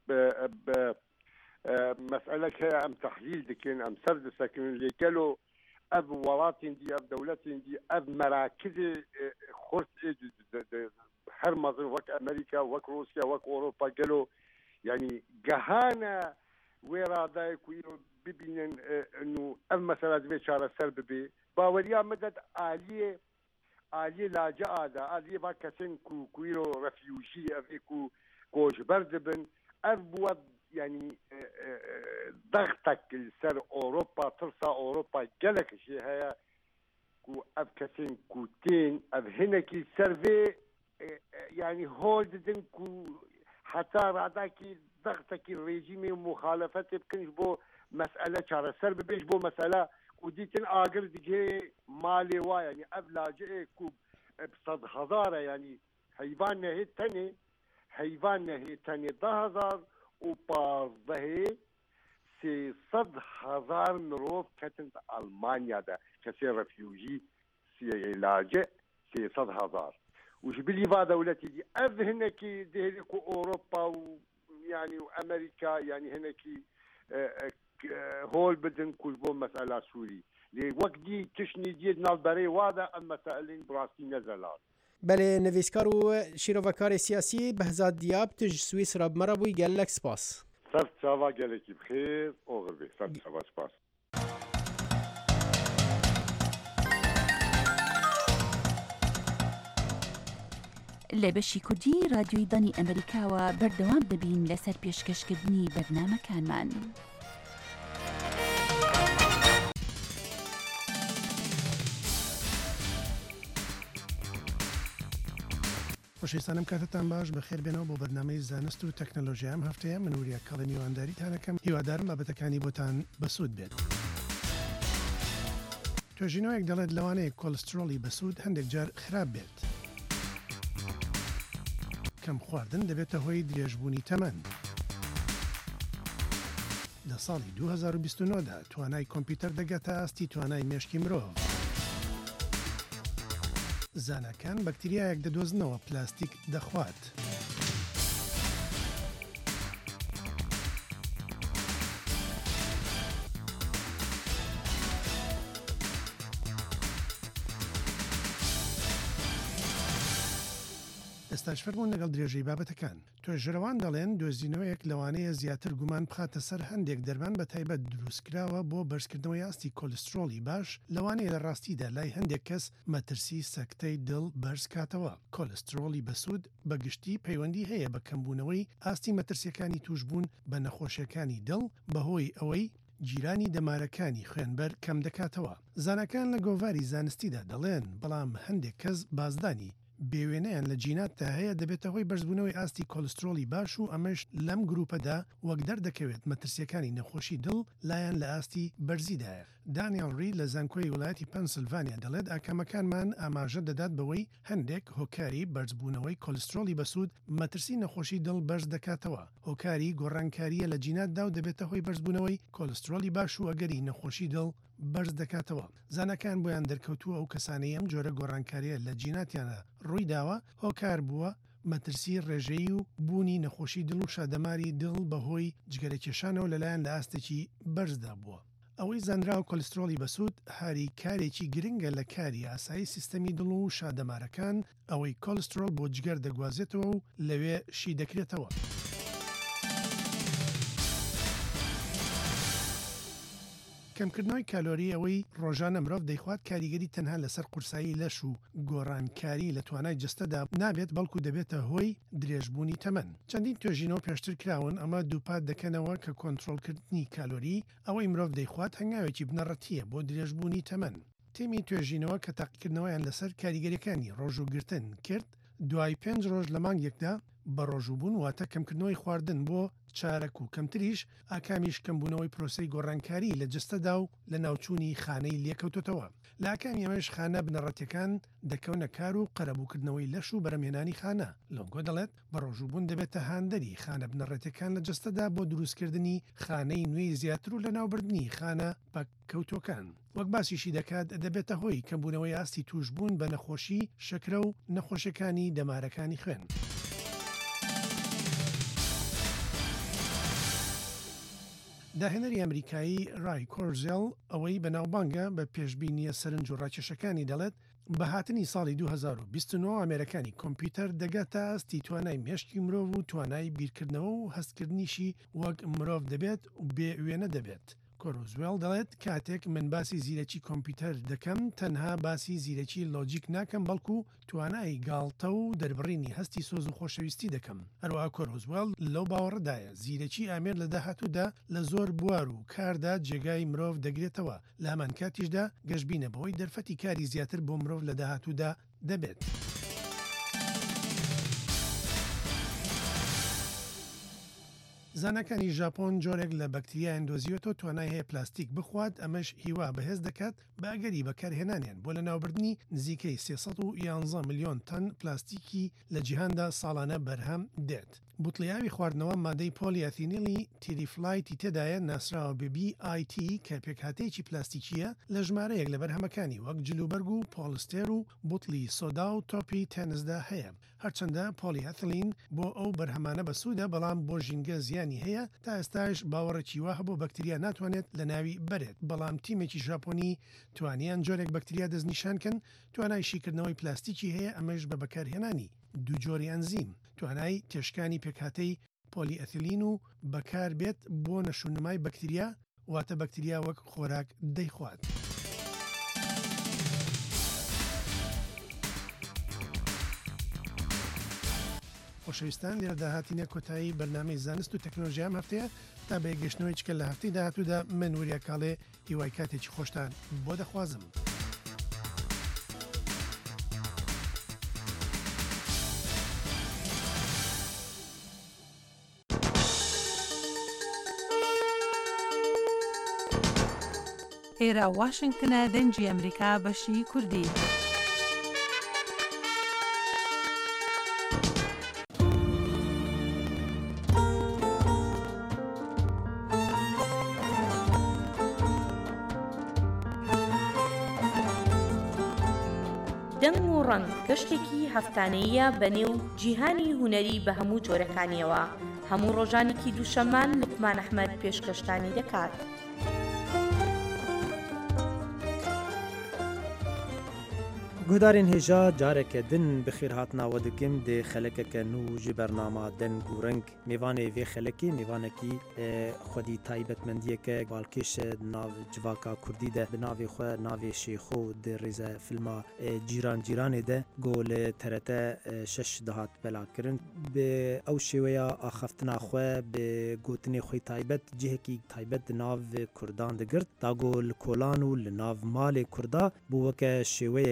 مەسئلەک هەیە ئەم تەحلیل دکن ئەم سەر دەسەکردن لێگەلۆ ئەv وڵاتین دی ئەv دەولەتین دی ئەv مەراکزێ خورد هەر مەزن وەک ئەمریکا وەک رووسیا وەک ئۆروپا گەلۆ یعنی گەهانە وێ ڕادایەک و ئیرۆ ببینن و ئەم مەسەلە دەبێ چارەسەر ببێ باوەریا مدەت ئالیێ ئالیێ لاجە ئادا ئالیێ با کەسن کو کویرۆ ڕەفیوژی ئەڤێک و گۆژبەر دەبن ئەv بووە ینی دەختێک سەر ئۆروپا ترسا ئۆروپا گەلێکشی هەیە و ئەv کەسن کو تێن ئەv هینێکی سەرێ ینی هۆڵ ددن و حتا ڕاداکی دەختێکی ڕێژیمی و مخالەفەتێ بکەنش بۆ مەسئلە چارەسەر ببێش بۆ مەسەلە و دیتن ئاگر دیگێ مالێ وایە ینی ئەv لاجەیە و سەد هەزارە ینی هەیڤان نەهێت تەنێ هەیڤان نەهێت تەنێ ده هەزار و پازدەهێ سێسەد هەزار مرۆڤ کەتن ئەڵمانیادا کەسێ ڕەفیوژی لاجە سێسەد هەزار وش بليفا دولتي دي اف هناكي دهلك اوروبا و يعني وامريكا يعني هناكي هول بدن كل بو مسألة سوري لوقت دي تشني دي نالبري وادا ام مسائلين براسي نزلات بله نویسکار و شیروکار سیاسی بهزاد دیاب تج سوئیسرا بمربوی گلک سپاس سر سوا گلکی بخیر اوغل بی سر سوا سپاس لە بەشی کوردی رادیۆی دانی ئەمریکاوە بەردەوام دەبین لەسەر پێشکەشکردنی بەرنامەکانمان. خۆشەویستانم کاتتان باش بەخێر بێنەوە بۆ بەرنامەی زانست و تەکنەلۆژیا ئەم هەفتەیە من وریە کاڵی میوانداریتانەکەم هیوادارم بابەتەکانی بۆتان بەسوود بێت. توێژینەوەیەک دەڵێت لەوانەیە کۆلسترۆلی بەسوود هەندێک جار خراپ بێت. کەم خواردن دەبێتە هۆی درێژبوونی تەمەن. لە ساڵی دوو هەزار و بیست و نۆ دا توانای کۆمپیوتەر دەگاتە ئاستی توانای مێشکی مرۆڤ. زانەکان بەکتریایەک دەدۆزنەوە پلاستیک دەخوات. ئێستاش فەرمونون لەگەڵ درێژەی بابەتەکان. توێژەرەوان دەڵێن دۆزینەوەیەک لەوانەیە زیاتر گومان بخاتە سەر هەندێک دەرمان بە تایبەت دروستکراوە بۆ بەرزکردنەوەی ئاستی کۆلسترۆلی باش لەوانەیە لە ڕاستیدا لای هەندێک کەس مەترسی سەکتەی دڵ بەرز کاتەوە. کۆلسترۆلی بەسوود بەگشتی پەیوەندی هەیە بە کەمبوونەوەی ئاستی مەترسیەکانی توشبوون بە نەخۆشیەکانی دڵ بەهۆی ئەوەی جیرانی دەمارەکانی خوێنبەر کەم دەکاتەوە. زانەکان لە گۆڤاری زانستیدا دەڵێن بەڵام هەندێک کەس بازدانی بێوێنەیان لە جیناتدا هەیە دەبێتە هۆی بەرزبوونەوەی ئاستی کۆلسترۆلی باش و ئەمەش لەم گروپەدا وەک دەردەکەوێت مەترسیەکانی نەخۆشی دڵ لایەن لە ئاستی بەرزیدایە. دانیال ری لە زانکۆی وڵاتی پەنسلڤانیا دەڵێت ئاکامەکانمان ئاماژە دەدات بەوەی هەندێک هۆکاری بەرزبوونەوەی کۆلسترۆلی بەسوود مەترسی نەخۆشی دڵ بەرز دەکاتەوە. هۆکاری گۆڕانکاریە لە جیناتدا و دەبێتە هۆی بەرزبوونەوەی کۆلسترۆلی باش و ئەگەری نەخۆشی دڵ بەرز دەکاتەوە. زانەکان بۆیان دەرکەوتووە ئەو کەسانەی ئەم جۆرە گۆڕانکاریە لە جیناتیانە ڕووی داوە هۆکار بووە مەترسی ڕێژەیی و بوونی نەخۆشی دڵ و شادەماری دڵ بەهۆی جگەرەکێشانەوە لەلایەن لە ئاستێکی بەرزدا بووە. ئەوەی زانرا و کۆلسترۆلی بەسوود هاری کارێکی گرنگە لە کاری ئاسایی سیستەمی دڵ و شادەمارەکان ئەوەی کۆلسترۆل بۆ جگەر دەگوازێتەوە و لەوێ شی دەکرێتەوە. کەمکردنەوەی کالۆری ئەوەی ڕۆژانە مرۆڤ دەیخوات کاریگەری تەنها لەسەر قورسایی لەش و گۆڕانکاری لە توانای جستەدا نابێت بەڵکو دەبێتە هۆی درێژبوونی تەمەن. چەندین توێژینەوە پێشتر کراون ئەمە دووپات دەکەنەوە کە کۆنتترۆلکردنی کالۆری ئەوەی مرۆڤ دەیخوات هەنگاوێکی بنەڕەتیە بۆ درێژبوونی تەمەن. تیمی توێژینەوە کە تاقیکردنەوەیان لەسەر کاریگەریەکانی ڕۆژ و گرتن کرد دوای پێنج ڕۆژ لە مانگێکدا بە ڕۆژوبوون واتە کەمکردنەوەی خواردن بۆ چارەک و کەمتریش ئاکامیش کەمبوونەوەی پرۆسی گۆڕانکاری لە جستەدا و لە ناوچوونی خانەی لێکەوتێتەوە. لە ئاکامی ئەمەش خانە بنەڕەتیەکان دەکەونە کار و قەرەبووکردنەوەی لەش و بەرەمێنانی خانە. لۆنگۆ دەڵێت بە ڕۆژوبوون دەبێتە هاندەری خانە بنەڕەتەکان لە جستەدا بۆ دروستکردنی خانەی نوێی زیاتر و لە ناوبردننی خانە پاککەوتۆکان. وەک باسیشی دەکات دەبێتە هۆی کەمبوونەوەی ئاستی توشبوون بە نەخۆشی شەکرە و نەخۆشەکانی دەمارەکانی خوێن. داهێنەری ئەمریکایی ڕای کۆرزێڵ ئەوەی بەناوبانگە بە پێشببینیە سەرنج و ڕاکێشەکانی دەڵێت بە هاتنی ساڵی دوو هەزار و بیست و نۆ ئەمریکانی کۆمپیوتەر دەگاتە ئاستی توانای مێشکی مرۆڤ و توانای بیرکردنەوە و هەستکردنیشی وەک مرۆڤ دەبێت و بێ وێنە دەبێت. کۆرۆزوێڵ دەڵێت کاتێک من باسی زیرەکی کۆمپیوتەر دەکەم تەنها باسی زیرەکی لۆجیک ناکەم بەڵکو توانای گاڵتە و دەربڕینی هەستی سۆز و خۆشەویستی دەکەم. هەروەها کۆرۆزوێڵ لەو باوەڕدایە زیرەکی ئامێر لە داهاتوودا لە زۆر بوار و کاردا جێگای مرۆڤ دەگرێتەوە لە هەمان کاتیشدا گەشتبینە بەوەی دەرفەتی کاری زیاتر بۆ مرۆڤ لە داهاتوودا دەبێت. زانەکانی ژاپۆن جۆرێک لە بەکتریا ئەندۆزیۆتۆ توانای هەیە پلاستیک بخوات ئەمەش هیوا بەهێز دەکات بە ئەگەری بەکارهێنانیان بۆ لە ناوبردنی نزیکەی سێسەد و یانزە ملیۆن تەن پلاستیکی لە جیهاندا ساڵانە بەرهەم دێت. بوتڵیاوی خواردنەوە مادەی پۆلیەتینیلی تیریفلایتی تێدایە ناسراوە بە بی ئای تی کە پێکهاتەیەکی پلاستیکیە لە ژمارەیەک لە بەرهەمەکانی وەک جلوبەرگ و پۆلستێر و بوتڵی سۆدا و تۆپی تەنزدا هەیە. هەرچەندە پۆلیەتلین بۆ ئەو بەرهەمانە بەسوودە بەڵام بۆ ژینگە زیانی هەیە تا ئێستاش باوەڕێکی وا هەبوو بەکتریا ناتوانێت لە ناوی بەرێت بەڵام تیمێکی ژاپۆنی توانیان جۆرێک بەکتریا دەستنیشانکەن توانای شیکردنەوەی پلاستیکی هەیە ئەمەش بە بەکارهێنانی دوو جۆری ئەنزیم توانای تێشکانی پێکهاتەی پۆلیئەتیلین و بەکار بێت بۆ نەشونمای بەکتریا واتە بەکتریا وەک خۆراک دەیخوات. خۆشەویستان لێرە داهاتینە کۆتایی بەرنامەی زانست و تەکنۆلۆژیام هەفتەیە تا بە گەشتنەوەی چکە لە هەفتەی داهاتوودا من وریە کاڵێ هیوای کاتێکی خۆشتان بۆ دەخوازم. ئێرە واشنگتنە دەنگی ئەمریکا بەشی کوردی. دەنگ و ڕەنگ گەشتێکی هەفتانەیە بەنێو جیهانی هونەری بە هەموو جۆرەکانیەوە هەموو ڕۆژانێکی دووشەممان لوتمان ئەحمەد پێشکەشتانی دەکات. گودارên hêja careke din bi xêr hatina we dikim dê xelekeke nû ji bernama deng û reng mêvanê vê xelekê mêvanekî xwedî taybetmendiyeke balkêş nav civaka Kurdî de bi navê xwe navê Şêxo di rêze filma Cîran Cîranê de got li T R T şeş dihat belakirin bi ew şêweya axaftina xwe bi gotinê xwe taybet cihekî taybet di nav Kurdan digirt da got li kolan û li nav malê Kurda bû weke şêweyekê got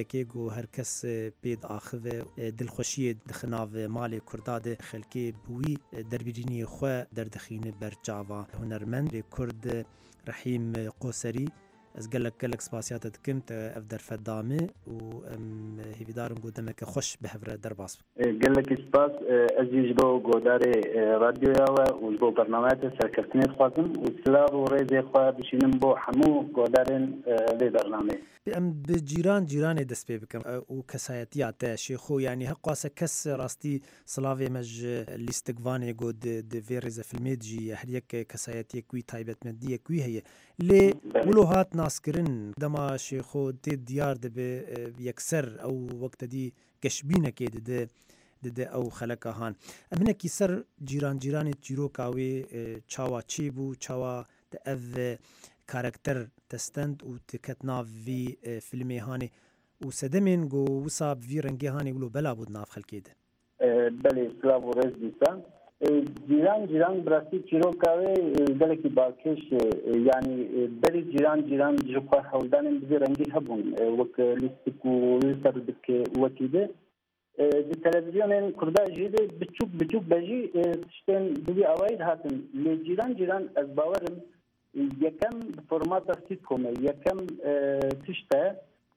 و هر کس پید آخوه دلخوشی دخناو مال کرداد خلکی بوی دربیرینی خو دردخین برچاوا هنرمند کرد رحیم قوسری از گلک گلک سپاسیات دکم تا اف در فدامه و هیویدارم گودمه که خوش به هفره در باس گلک سپاس از یجبو گودار رادیو و وجبو برنامهات سرکفتنیت خوازم و سلاب و ریزی خواه بشینم بو همو گودارن لی برنامه ام به جیران جیران دست پی بکم و کسایتیات شیخو یعنی حق قاسه کس راستی سلاوی مج لیستگوانه گود د ویرز فیلمید جی هر یک کسایتی کوی تایبت مندی کوی هي لی ولوهات ناسکرین دما شیخو تی دیار د به یکسر او وقت دی کشبینه کې د د او خلک هان امنه کی سر جیران جیران جیرو کاوی چاوا چی بو چاوا د اف کاراکتر تستند و تکتنا وی فیلمی هانی و سدمین گو وصاب وی رنگی هانی ولو بلا بود ناف خلکیده بله سلام و رز دیستان جیران جیران براستی چیرو کاوی دلکی باکش یعنی بلی جیران جیران جوخوا حولدان بزی رنگی هبون وک لیستکو لیستر دک وکیده د تلویزیون کرده جیده بچوک بچوک بجی تشتین بزی اواید هاتن لی جیران جیران از باورم یکم فرمات سیتکومه یکم تشته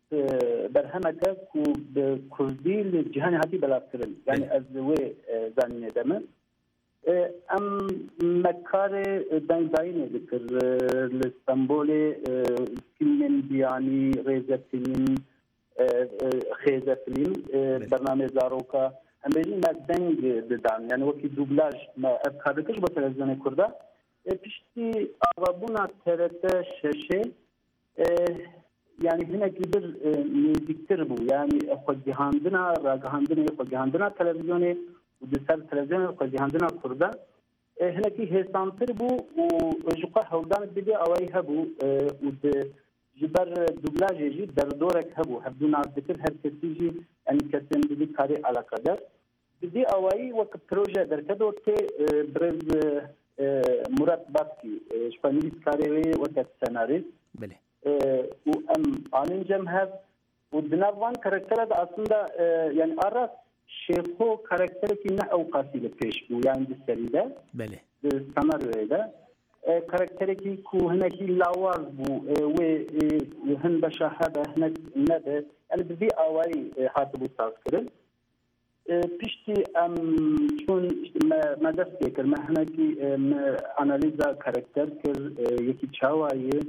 برهمکه کو به کردی لجهان هاتی بلاف کرن یعنی از وی زمینه دمه ام مکار دنگزاینه ذکر لستنبول فیلم بیانی ریزه فیلم خیزه فیلم برنامه زاروکا هم بیدی ما دنگ دادن یعنی وکی دوبلاج ما افکارکش با تلویزیون کرده پشتی آوابونا ترته ششه yani hinekî bir nêzîktir bû yani xwegihandina ragihandinê xwegihandina televizyonê û di ser televizyonê xwegihandina Kurda hinekî hêsantir bû û ji xwe hewldan bidê awayî hebû û di ji ber dublajê jî derdorek hebû hevdû nas dikir her kesî jî yani kesên bidî karê alaqadar bidê awayî wek proje derkedo tê birêz Murat Baskî ji xwe nivîskarê wê weke senarîst و ام آنین جم هست و دنوان کاراکتر دا aslında yani aras şefo karakteri ki ne avukasıyla peş bu yani bir seride. Beli. Senaryoda karakteri ki ku heneki lawaz bu ve hen başahada henek ne de yani bir avayı hatı bu taskırın. Pişti am çun işte ma dest bekir ma heneki analiza karakter kir yeki çavayı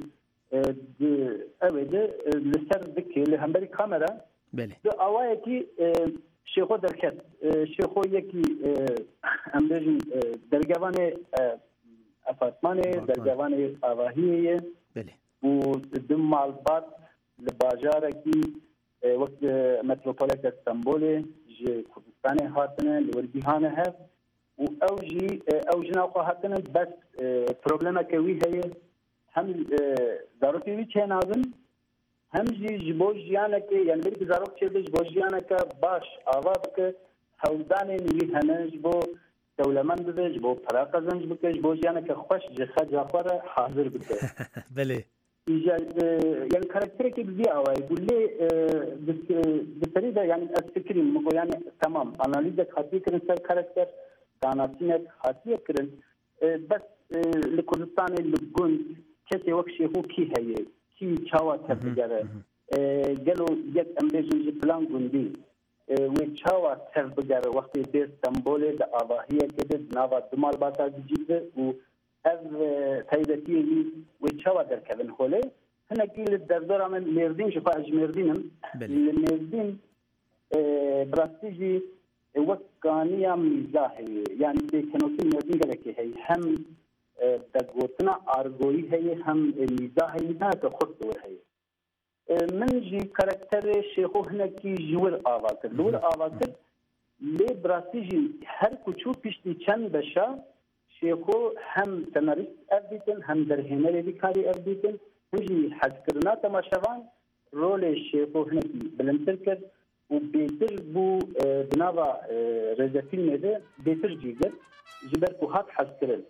اوه لسر دکی لهمبری کامرا بله دو آوائه کی شیخو درکت شیخو یکی امبرجن درگوان اپارتمان درگوان آواهیه بله و دو مالبات لباجاره کی وقت متروپولک استنبول جه کردستان هاتنه لورگیهانه هست و او جی او جناقو هاتنه بس پروبلمه که وی هیه هم زاروکی وی چه نازن هم جی جبوش جیانه که یعنی بری که زاروک چه بش بوش جیانه که باش آواز که حوزان نوی همه جبو دولمند بده جبو پراقزنج بکه جبو جیانه که خوش جخد جاخوار حاضر بکه بله yani karakteri ki bizi avay bulle bisteri yani az fikrim mu yani tamam analize hatiye kirin ser karakter danasinet hatiye kirin bas li Kurdistanê li gund kesê wek şêxû kî heye kî çawa tevbigere gelo yek em bêjin ji filan gundî wê çawa tevbigere wextê dê Stenbolê di avahiyekê de di nava du malbata dicîbe û ev taybetiyê wî wê çawa derkevin holê hinekî li derdora min mêrdîn ji xwe ez ji mêrdînim li mêrdîn birastî jî wek ganiya mîzah heye yani bêkenokî mêrdîn gelekê heye hem دگوتنا آرگویی هی هم میزاهی نه که خود دور هی من جی کاراکتر شیخو هنکی جور آواکر دور آواکر لی براسی جی هر کچو پیشتی چند بشا شیخو هم سناریست اف بیتن هم در هنر بیکاری اف بیتن هم جی حد کرنا تماشاوان رول شیخو هنکی بلندتر کرد و بیتر بو بناوا رزا فیلم ده بیتر جیگر جبر کو هات حد کرد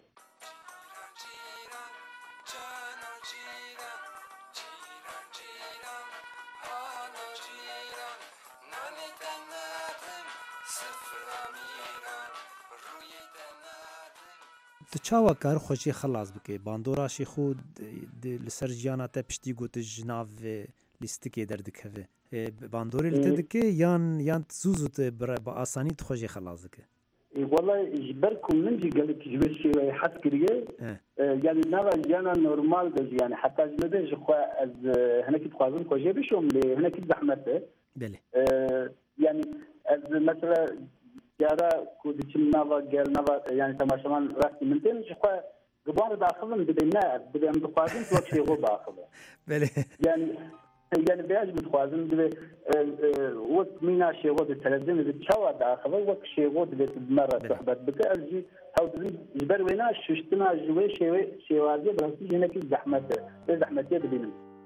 Tu çawa kar xweşî xelas bike bandora şî xû li ser jiyana te piştî got ji nav lîstikê derdikeve. Bandorê li te dike yan yan zû zû te bi asanî tu xwe jê xelas dike. والله جبر كل من جي قال لك جبر شيء حد كريه يعني نرى جانا نورمال بجي يعني حتى جمده جخوا از هنا كنت خوازم خوجي بشوم لي هنا كنت زحمته بله يعني از مثلا جارا كود نافا قال نافا يعني تماشامان راسي منتين جخوا قبار داخلهم بدنا بدنا متخوازم توك شيء غو داخله بله يعني يعني بياج متخوازم دبي وقت مينا شيء غو التلفزيون اللي تشوا داخله وقت شيء غو دبي مرة صحبت بك أجي هاو دبي جبر وينا ششتنا جوي شيء شيء واجب بس هنا كي زحمته زحمته بدينا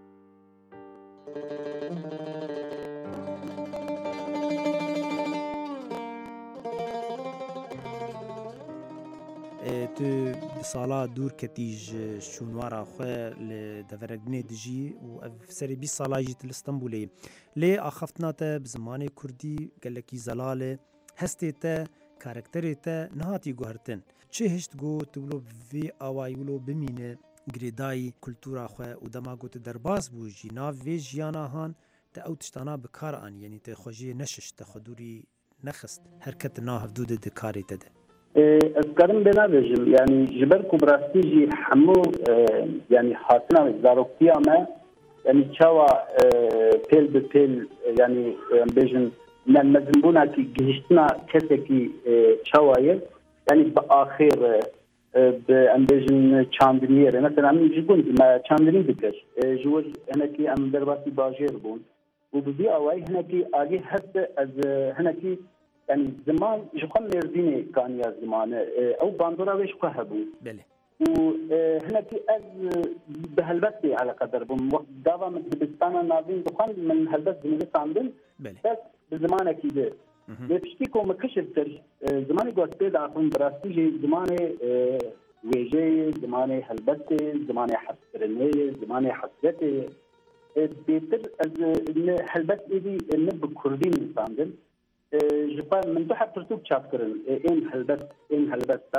tu bi sala dûr ketî ji şûnwara xwe li devereginê dijî û ev serê bîst sala jî li Stenbolê ye. Lê axaftina te bi zimanê Kurdî gelekî zelal e, hestê te, karakterê te nehatî guhertin. Çi hişt got tu wilo vê awayî wilo bimîne girêdayî kultûra xwe û dema got tu derbas bû jî nav vê jiyana han te ew tiştana bi kar anî yenî te xwe jê neşiş te xwedûrî nexist herket nav hevdûdê di karê te de. أذكرن بنابجم يعني جبر كبراستيجي حمو يعني حاطنا زاروكتيا ما يعني تشاوا بيل بيل يعني بيجن من مزنبونا كي جهشتنا كسكي تشاوايل يعني بآخر بأمبيجن چاندنير مثلا أمي جبون ما چاندني بكش جوز هنا كي أم درباسي باجير بون وبدي أواي هنا كي آجي حتى از هنا كي يعني زمان جخم مرديني كان يا زمان او باندورا ويش كهبو بله وهنا في از بهالبتي على قدر بوقت دابا من دبستانا نازين دخان من هالبت بنجي عندن بله بس بزمان اكيد بيشتيكو مكشف زماني قلت بيد عقلن براستي جي زماني ويجي زماني هالبتي زماني حسرني زماني حسرتي بيتر از هالبت ايدي نب كردين عندن جبا من تحت ترتوب شابكرن إن هالبس إن هالبس تا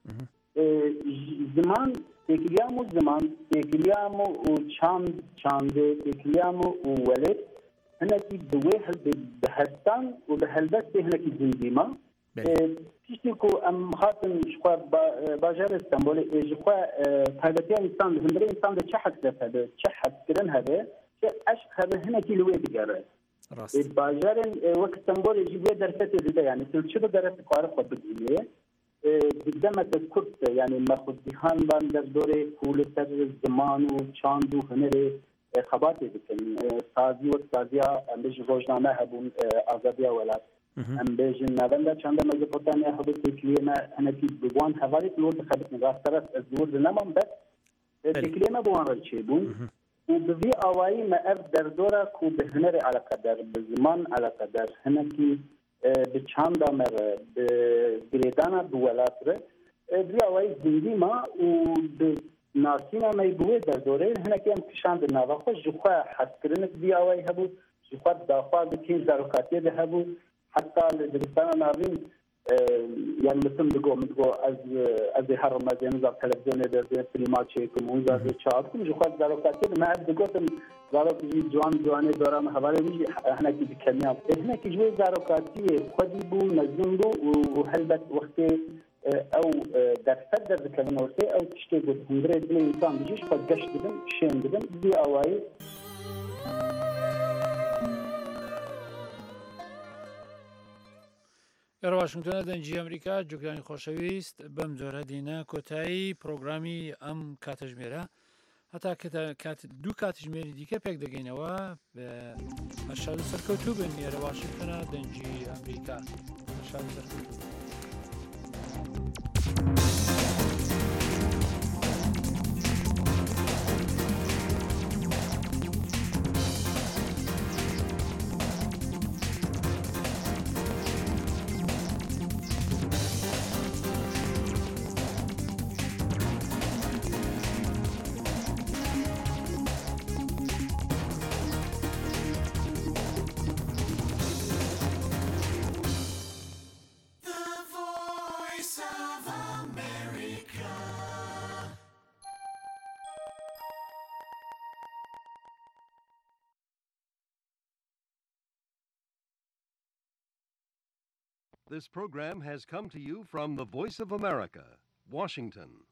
زمان تكليامو زمان تكليامو وشام شامده تكليامو وولد هنا كي بواحد بهستان وبهالبس هنا كي زنديما تشتكو أم خاطن شقا باجار اسطنبول جقا تايبتيان إنسان هندري إنسان ده شحت هذا شحت كرن هذا أشق هذا هنا كي لوي تجاره باجارن وقت استنبول يجيب درسات زياده يعني تلشي درس قارق بديه قدامه تذكرت يعني ماخذ دهان باندر دوره كول سر زمان وشاند وهنري خباتي بكن سازي وسازيا ام بيج روجنامه هبون ازاديا ولا ام بيج نافندا چند مزپوتانيا هبو تكليما انا كي بوان حوالي لو خبت نغاسترس الزور نمام بس تكليما بوان رچيبون وبذي أواي ما أقدر دورا كو بهنر على قدر بزمان على قدر هناكي بچاندا مر بغريدانا بولاتر بذي أواي زندي ما وبناسينا ما يبوي در دوره هناكي هم كشاند نواخو جخوا حسكرنك بذي أواي هبو جخوا دافع بكين زاروكاتي ده هبو حتى لدرستانا نارين يعني مثل بقول بتقول از از هرم مزين زار تلفزيون ده ده فيلمات شيء كم زار شاهد كم جو خد زارو كاتب ما أبدي قلت زارو كذي جوان جواني دوران حوالي بيجي هنا كذي كلام هنا كذي جو زارو كاتب خدي بو نزين بو وهلبت وقت أو درس درس كلام وقت أو تشتغل قلت هندري بلي إنسان بيجيش قد قش بدم شين بدم دي أواي لە واشنگتۆنە دەنجی ئەمریکا جوکرانی خۆشەویست بەم جۆرە دینە کۆتایی پرۆگرامی ئەم کاتەژمێرە هەتا دوو کاتژمێری دیکە پێک دەگەینەوە بە هەرشاد سەرکەوتوو بن لێرە واشنگتۆنە دەنجی ئەمریکا هەرشاد سەرکەوتوو This program has come to you from the Voice of America, Washington.